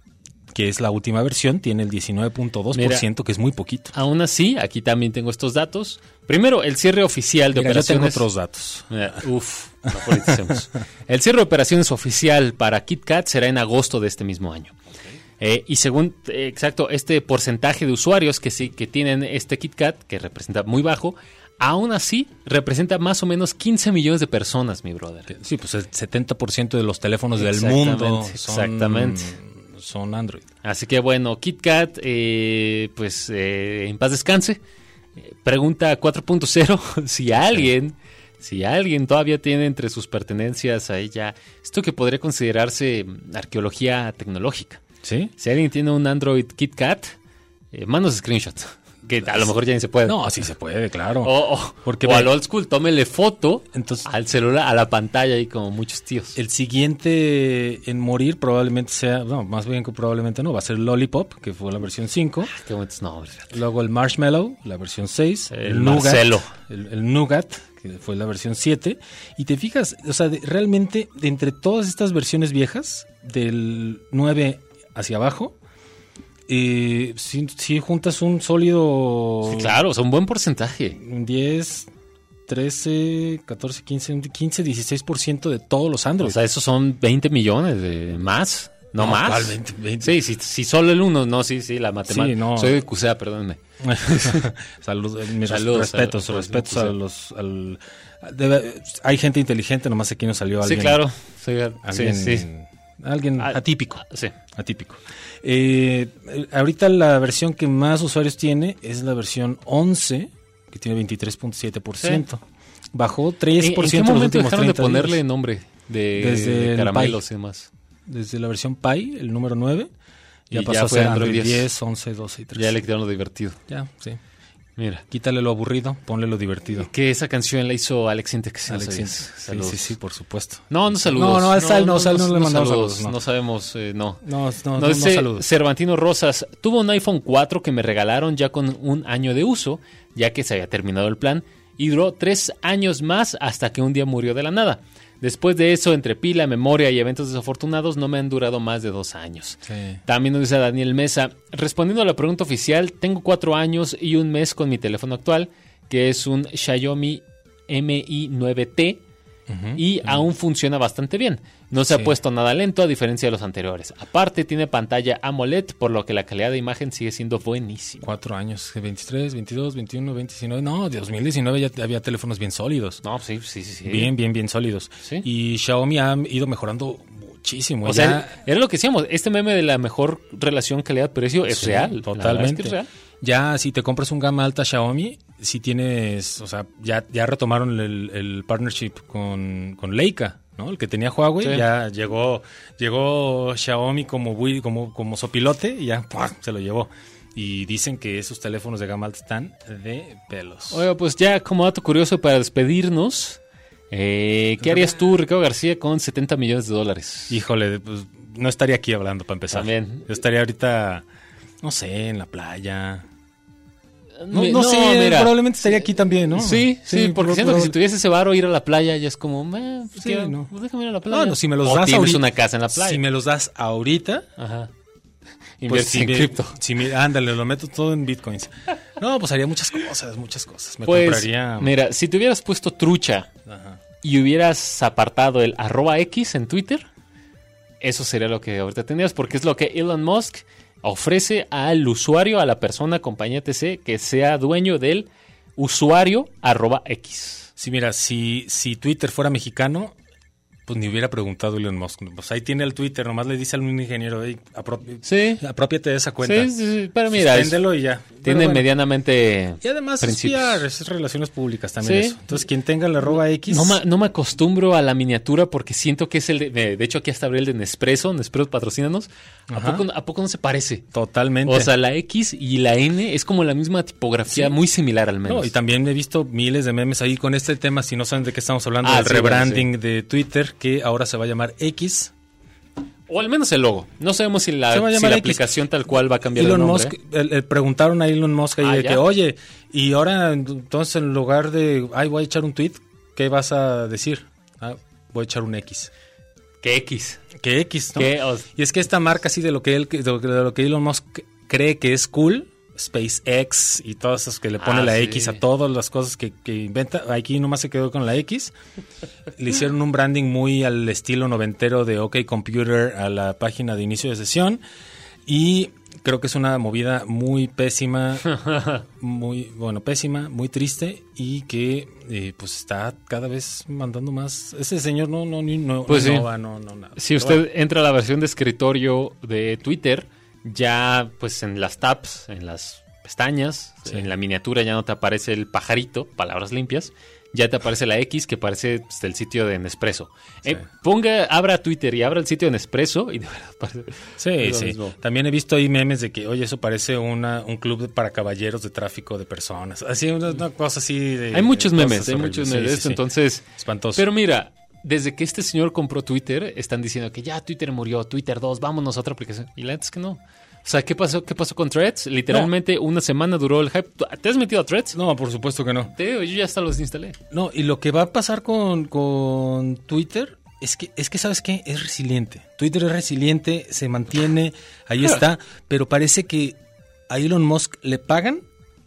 que es la última versión, tiene el diecinueve punto dos por ciento, que es muy poquito. Aún así, aquí también tengo estos datos. Primero, el cierre oficial de Mira, yo tengo operaciones. otros datos. Mira, uf, no politicemos. El cierre de operaciones oficial para KitKat será en agosto de este mismo año. Eh, y según, eh, exacto, este porcentaje de usuarios que sí que tienen este KitKat, que representa muy bajo, aún así representa más o menos quince millones de personas, mi brother. Sí, pues el setenta por ciento de los teléfonos del Exactamente, mundo son, exactamente. son Android. Así que bueno, KitKat, eh, pues eh, en paz descanse. Eh, pregunta cuatro punto cero, si alguien, si alguien todavía tiene entre sus pertenencias ahí ya esto que podría considerarse mm, arqueología tecnológica. ¿Sí? Si alguien tiene un Android KitKat, eh, mándanos screenshot, que a lo mejor ya ni se puede. No, sí se puede, claro. O, o- Porque o ve- al old school, tómele foto Entonces- al celular, a la pantalla ahí como muchos tíos. El siguiente en morir probablemente sea, no, más bien que probablemente no, va a ser Lollipop, que fue la versión cinco. Qué bonitos nombres. fíjate. Luego el Marshmallow, la versión seis. El Marcelo. El, el Nougat, que fue la versión siete. Y te fijas, o sea, de- realmente, de entre todas estas versiones viejas, del nueve hacia abajo, eh, si, si juntas un sólido Sí, claro, o sea, un buen porcentaje. un diez, trece, catorce, quince, un quince, dieciséis por ciento de todos los Android. O sea, esos son veinte millones de más. No, No, más. ¿cuál veinte? veinte. Sí, sí, sí, solo el uno. No, sí, sí, la matemática. Sí, no. Soy de CUSEA, perdónenme. Salud, mis Saludos, respetos, saludos, respetos a saludos. los... al- debe- hay gente inteligente, nomás aquí nos salió Sí, alguien... claro. Sí, Alguien, sí, sí. alguien Ah, atípico. Sí. Atípico. Eh, eh, ahorita la versión que más usuarios tiene es la versión once, que tiene veintitrés punto siete por ciento. Bajó tres ¿En, por en qué ciento en los momento últimos dejaron de treinta ponerle días. nombre de, Desde de el caramelos Pi. y demás? Desde la versión Pi, el número nueve, ya Y pasó ya a fue ser Android Android diez. diez, once, doce y trece. Ya le quitaron lo divertido. Ya, sí. Mira. Quítale lo aburrido, ponle lo divertido. Que esa canción la hizo Alex Intec. si no Alex sabías. Intec. Sí, Saludos. sí, sí, por supuesto. No, no saludos. No, no, a Sal no, a Sal no le mandamos saludos. saludos, no. No sabemos, eh, no. No, no, no, No, no, dice saludos. Cervantino Rosas, tuvo un iPhone cuatro que me regalaron ya con un año de uso, ya que se había terminado el plan, y duró tres años más hasta que un día murió de la nada. Después de eso, entre pila, memoria y eventos desafortunados, no me han durado más de dos años. Sí. También nos dice Daniel Mesa, respondiendo a la pregunta oficial, tengo cuatro años y un mes con mi teléfono actual, que es un Xiaomi Mi nueve T, y aún funciona bastante bien. No se Sí. ha puesto nada lento a diferencia de los anteriores. Aparte tiene pantalla AMOLED, por lo que la calidad de imagen sigue siendo buenísima. Cuatro años, veintitrés, veintidós, veintiuno, veintinueve. No, de dos mil diecinueve ya había teléfonos bien sólidos. No, sí, sí, sí. sí. Bien, bien, bien sólidos. Sí. Y Xiaomi ha ido mejorando muchísimo. O ya, sea, era lo que decíamos, este meme de la mejor relación calidad-precio es sí, real. La verdad Totalmente. es que es real. Ya si te compras un gama alta Xiaomi, si tienes, o sea, ya, ya retomaron el, el partnership con, con Leica, ¿no? El que tenía Huawei, Sí. ya llegó, llegó Xiaomi como bui- como, como sopilote y ya ¡pua! Se lo llevó. Y dicen que esos teléfonos de gama alta están de pelos. Oiga, pues ya como dato curioso para despedirnos, eh, ¿qué harías tú, Ricardo García, con setenta millones de dólares? Híjole, pues no estaría aquí hablando para empezar. También. Yo estaría ahorita, no sé, en la playa. No, Mi- no sé, mira. probablemente estaría aquí también, ¿no? Sí, sí, porque prob- siento que si prob- tuviese ese varo ir a la playa ya es como, eh, pues, Sí, quiero- no. pues déjame ir a la playa. No, no, si me los o das tienes ahorita. una casa en la playa. Si me los das ahorita, Ajá. pues Inviertes si en me- cripto. si me- ándale, lo meto todo en bitcoins. No, pues haría muchas cosas, muchas cosas. Me Pues, compraría. mira, si te hubieras puesto trucha Ajá. y hubieras apartado el arroba X en Twitter, eso sería lo que ahorita tendrías, porque es lo que Elon Musk ofrece al usuario, a la persona, compañía etcétera, que sea dueño del usuario arroba X. Sí, mira, si, si Twitter fuera mexicano, pues ni hubiera preguntado Elon Musk. Pues ahí tiene el Twitter, nomás le dice a un ingeniero, hey, apropia, Sí. apropiate de esa cuenta. Sí, sí, sí, pero mira, es- Suspéndelo y ya. tiene Pero bueno. medianamente Y además es principios. P R, es relaciones públicas también Sí. eso. Entonces, quien tenga la arroba X... No, ma- no me acostumbro a la miniatura porque siento que es el de... De de hecho, aquí hasta abrió el de Nespresso. Nespresso, patrocínanos. ¿A Ajá. poco, ¿A poco no se parece? Totalmente. O sea, la X y la N es como la misma tipografía, Sí. muy similar al menos. No, y también he visto miles de memes ahí con este tema, si no saben de qué estamos hablando, Ah, del sí, rebranding bueno, de Twitter, que ahora se va a llamar X. O al menos el logo. No sabemos si la, Se va a si llamar la X. aplicación tal cual va a cambiar Elon el nombre. Musk, el- el- preguntaron a Elon Musk ahí Ah, de ¿ya? que, oye, y ahora entonces en lugar de, ay, voy a echar un tweet, ¿qué vas a decir? Ah, voy a echar un X. ¿Qué X? ¿Qué X, no? ¿Qué? O- Y es que esta marca así de lo que él, de lo que, de lo que Elon Musk cree que es cool, SpaceX y todas esas que le pone Ah, la sí. X a todas las cosas que, que inventa, aquí nomás se quedó con la X. Le hicieron un branding muy al estilo noventero de OK Computer a la página de inicio de sesión y creo que es una movida muy pésima, muy, bueno, pésima, muy triste y que eh, pues está cada vez mandando más. Ese señor no, no, ni- no, Pues no, sí. innova, no, no, nada. Si Pero usted bueno. entra a la versión de escritorio de Twitter, ya pues en las tabs, en las pestañas, Sí. en la miniatura ya no te aparece el pajarito, palabras limpias, ya te aparece la X que parece pues, del sitio de Nespresso. Sí. Eh, ponga, abra Twitter y abra el sitio de Nespresso y de verdad parece Sí, es lo sí. mismo. También he visto ahí memes de que, oye, eso parece una, un club de- para caballeros de tráfico de personas. Así, una, una cosa así de... Hay muchos de memes, cosas hay horribles. muchos Sí, memes de sí, esto, sí. entonces... Espantoso. Pero mira, desde que este señor compró Twitter, están diciendo que ya Twitter murió, Twitter dos, vámonos a otra aplicación. Y la neta es que no. O sea, ¿qué pasó, qué pasó con Threads? Literalmente una semana duró el hype. ¿Te has metido a Threads? No, por supuesto que no. Te digo, yo ya hasta los instalé. No, y lo que va a pasar con, con Twitter es que, es que, ¿sabes qué? Es resiliente. Twitter es resiliente, se mantiene, ahí está, pero parece que a Elon Musk le pagan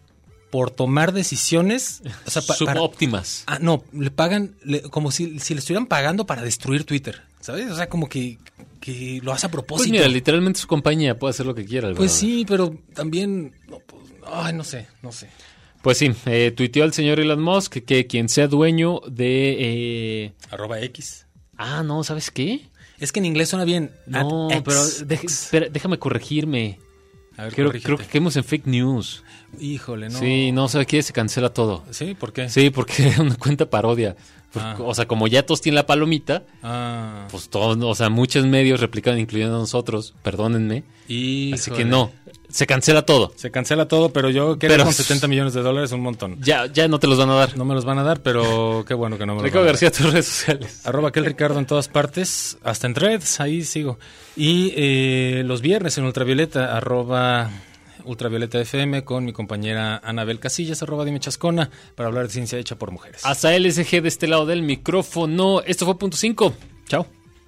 por tomar decisiones, o sea, pa- para- Subóptimas. Ah, no, le pagan le- como si, si le estuvieran pagando para destruir Twitter, ¿sabes? O sea, como que, que lo hace a Pues propósito. mira, literalmente su compañía puede hacer lo que quiera. el Pues brother. sí, pero también, no, pues, ay, no sé, no sé. Pues sí, eh, tuiteó el señor Elon Musk que, que quien sea dueño de... eh, Arroba X. Ah, no, ¿sabes qué? Es que en inglés suena bien. No, At X. pero dej- espera, déjame corregirme. A ver, Creo, corrígete. creo que caemos en fake news. Híjole, no. Sí, no, ¿sabes qué? Se cancela todo. ¿Sí? ¿Por qué? Sí, porque es una cuenta parodia. Porque, Ah. O sea, como ya todos tienen la palomita, Ah. pues todos, o sea, muchos medios replican, incluyendo a nosotros, perdónenme. Híjole. Así que no, se cancela todo. Se cancela todo, pero yo quedé Pero- con setenta millones de dólares, un montón. Ya, ya no te los van a dar. No me los van a dar, pero qué bueno que no me los Ricardo van a dar. García, tus redes sociales. Arroba aquel Ricardo en todas partes, hasta en Threads, ahí sigo. Y eh, los viernes en Ultravioleta, arroba Ultravioleta F M con mi compañera Anabel Casillas, arroba Dime Chascona, para hablar de ciencia hecha por mujeres. Hasta L S G de este lado del micrófono. Esto fue Punto cinco. Chao.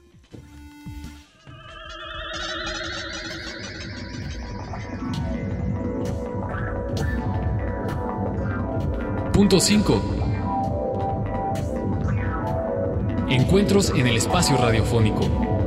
Punto cinco. Encuentros en el espacio radiofónico.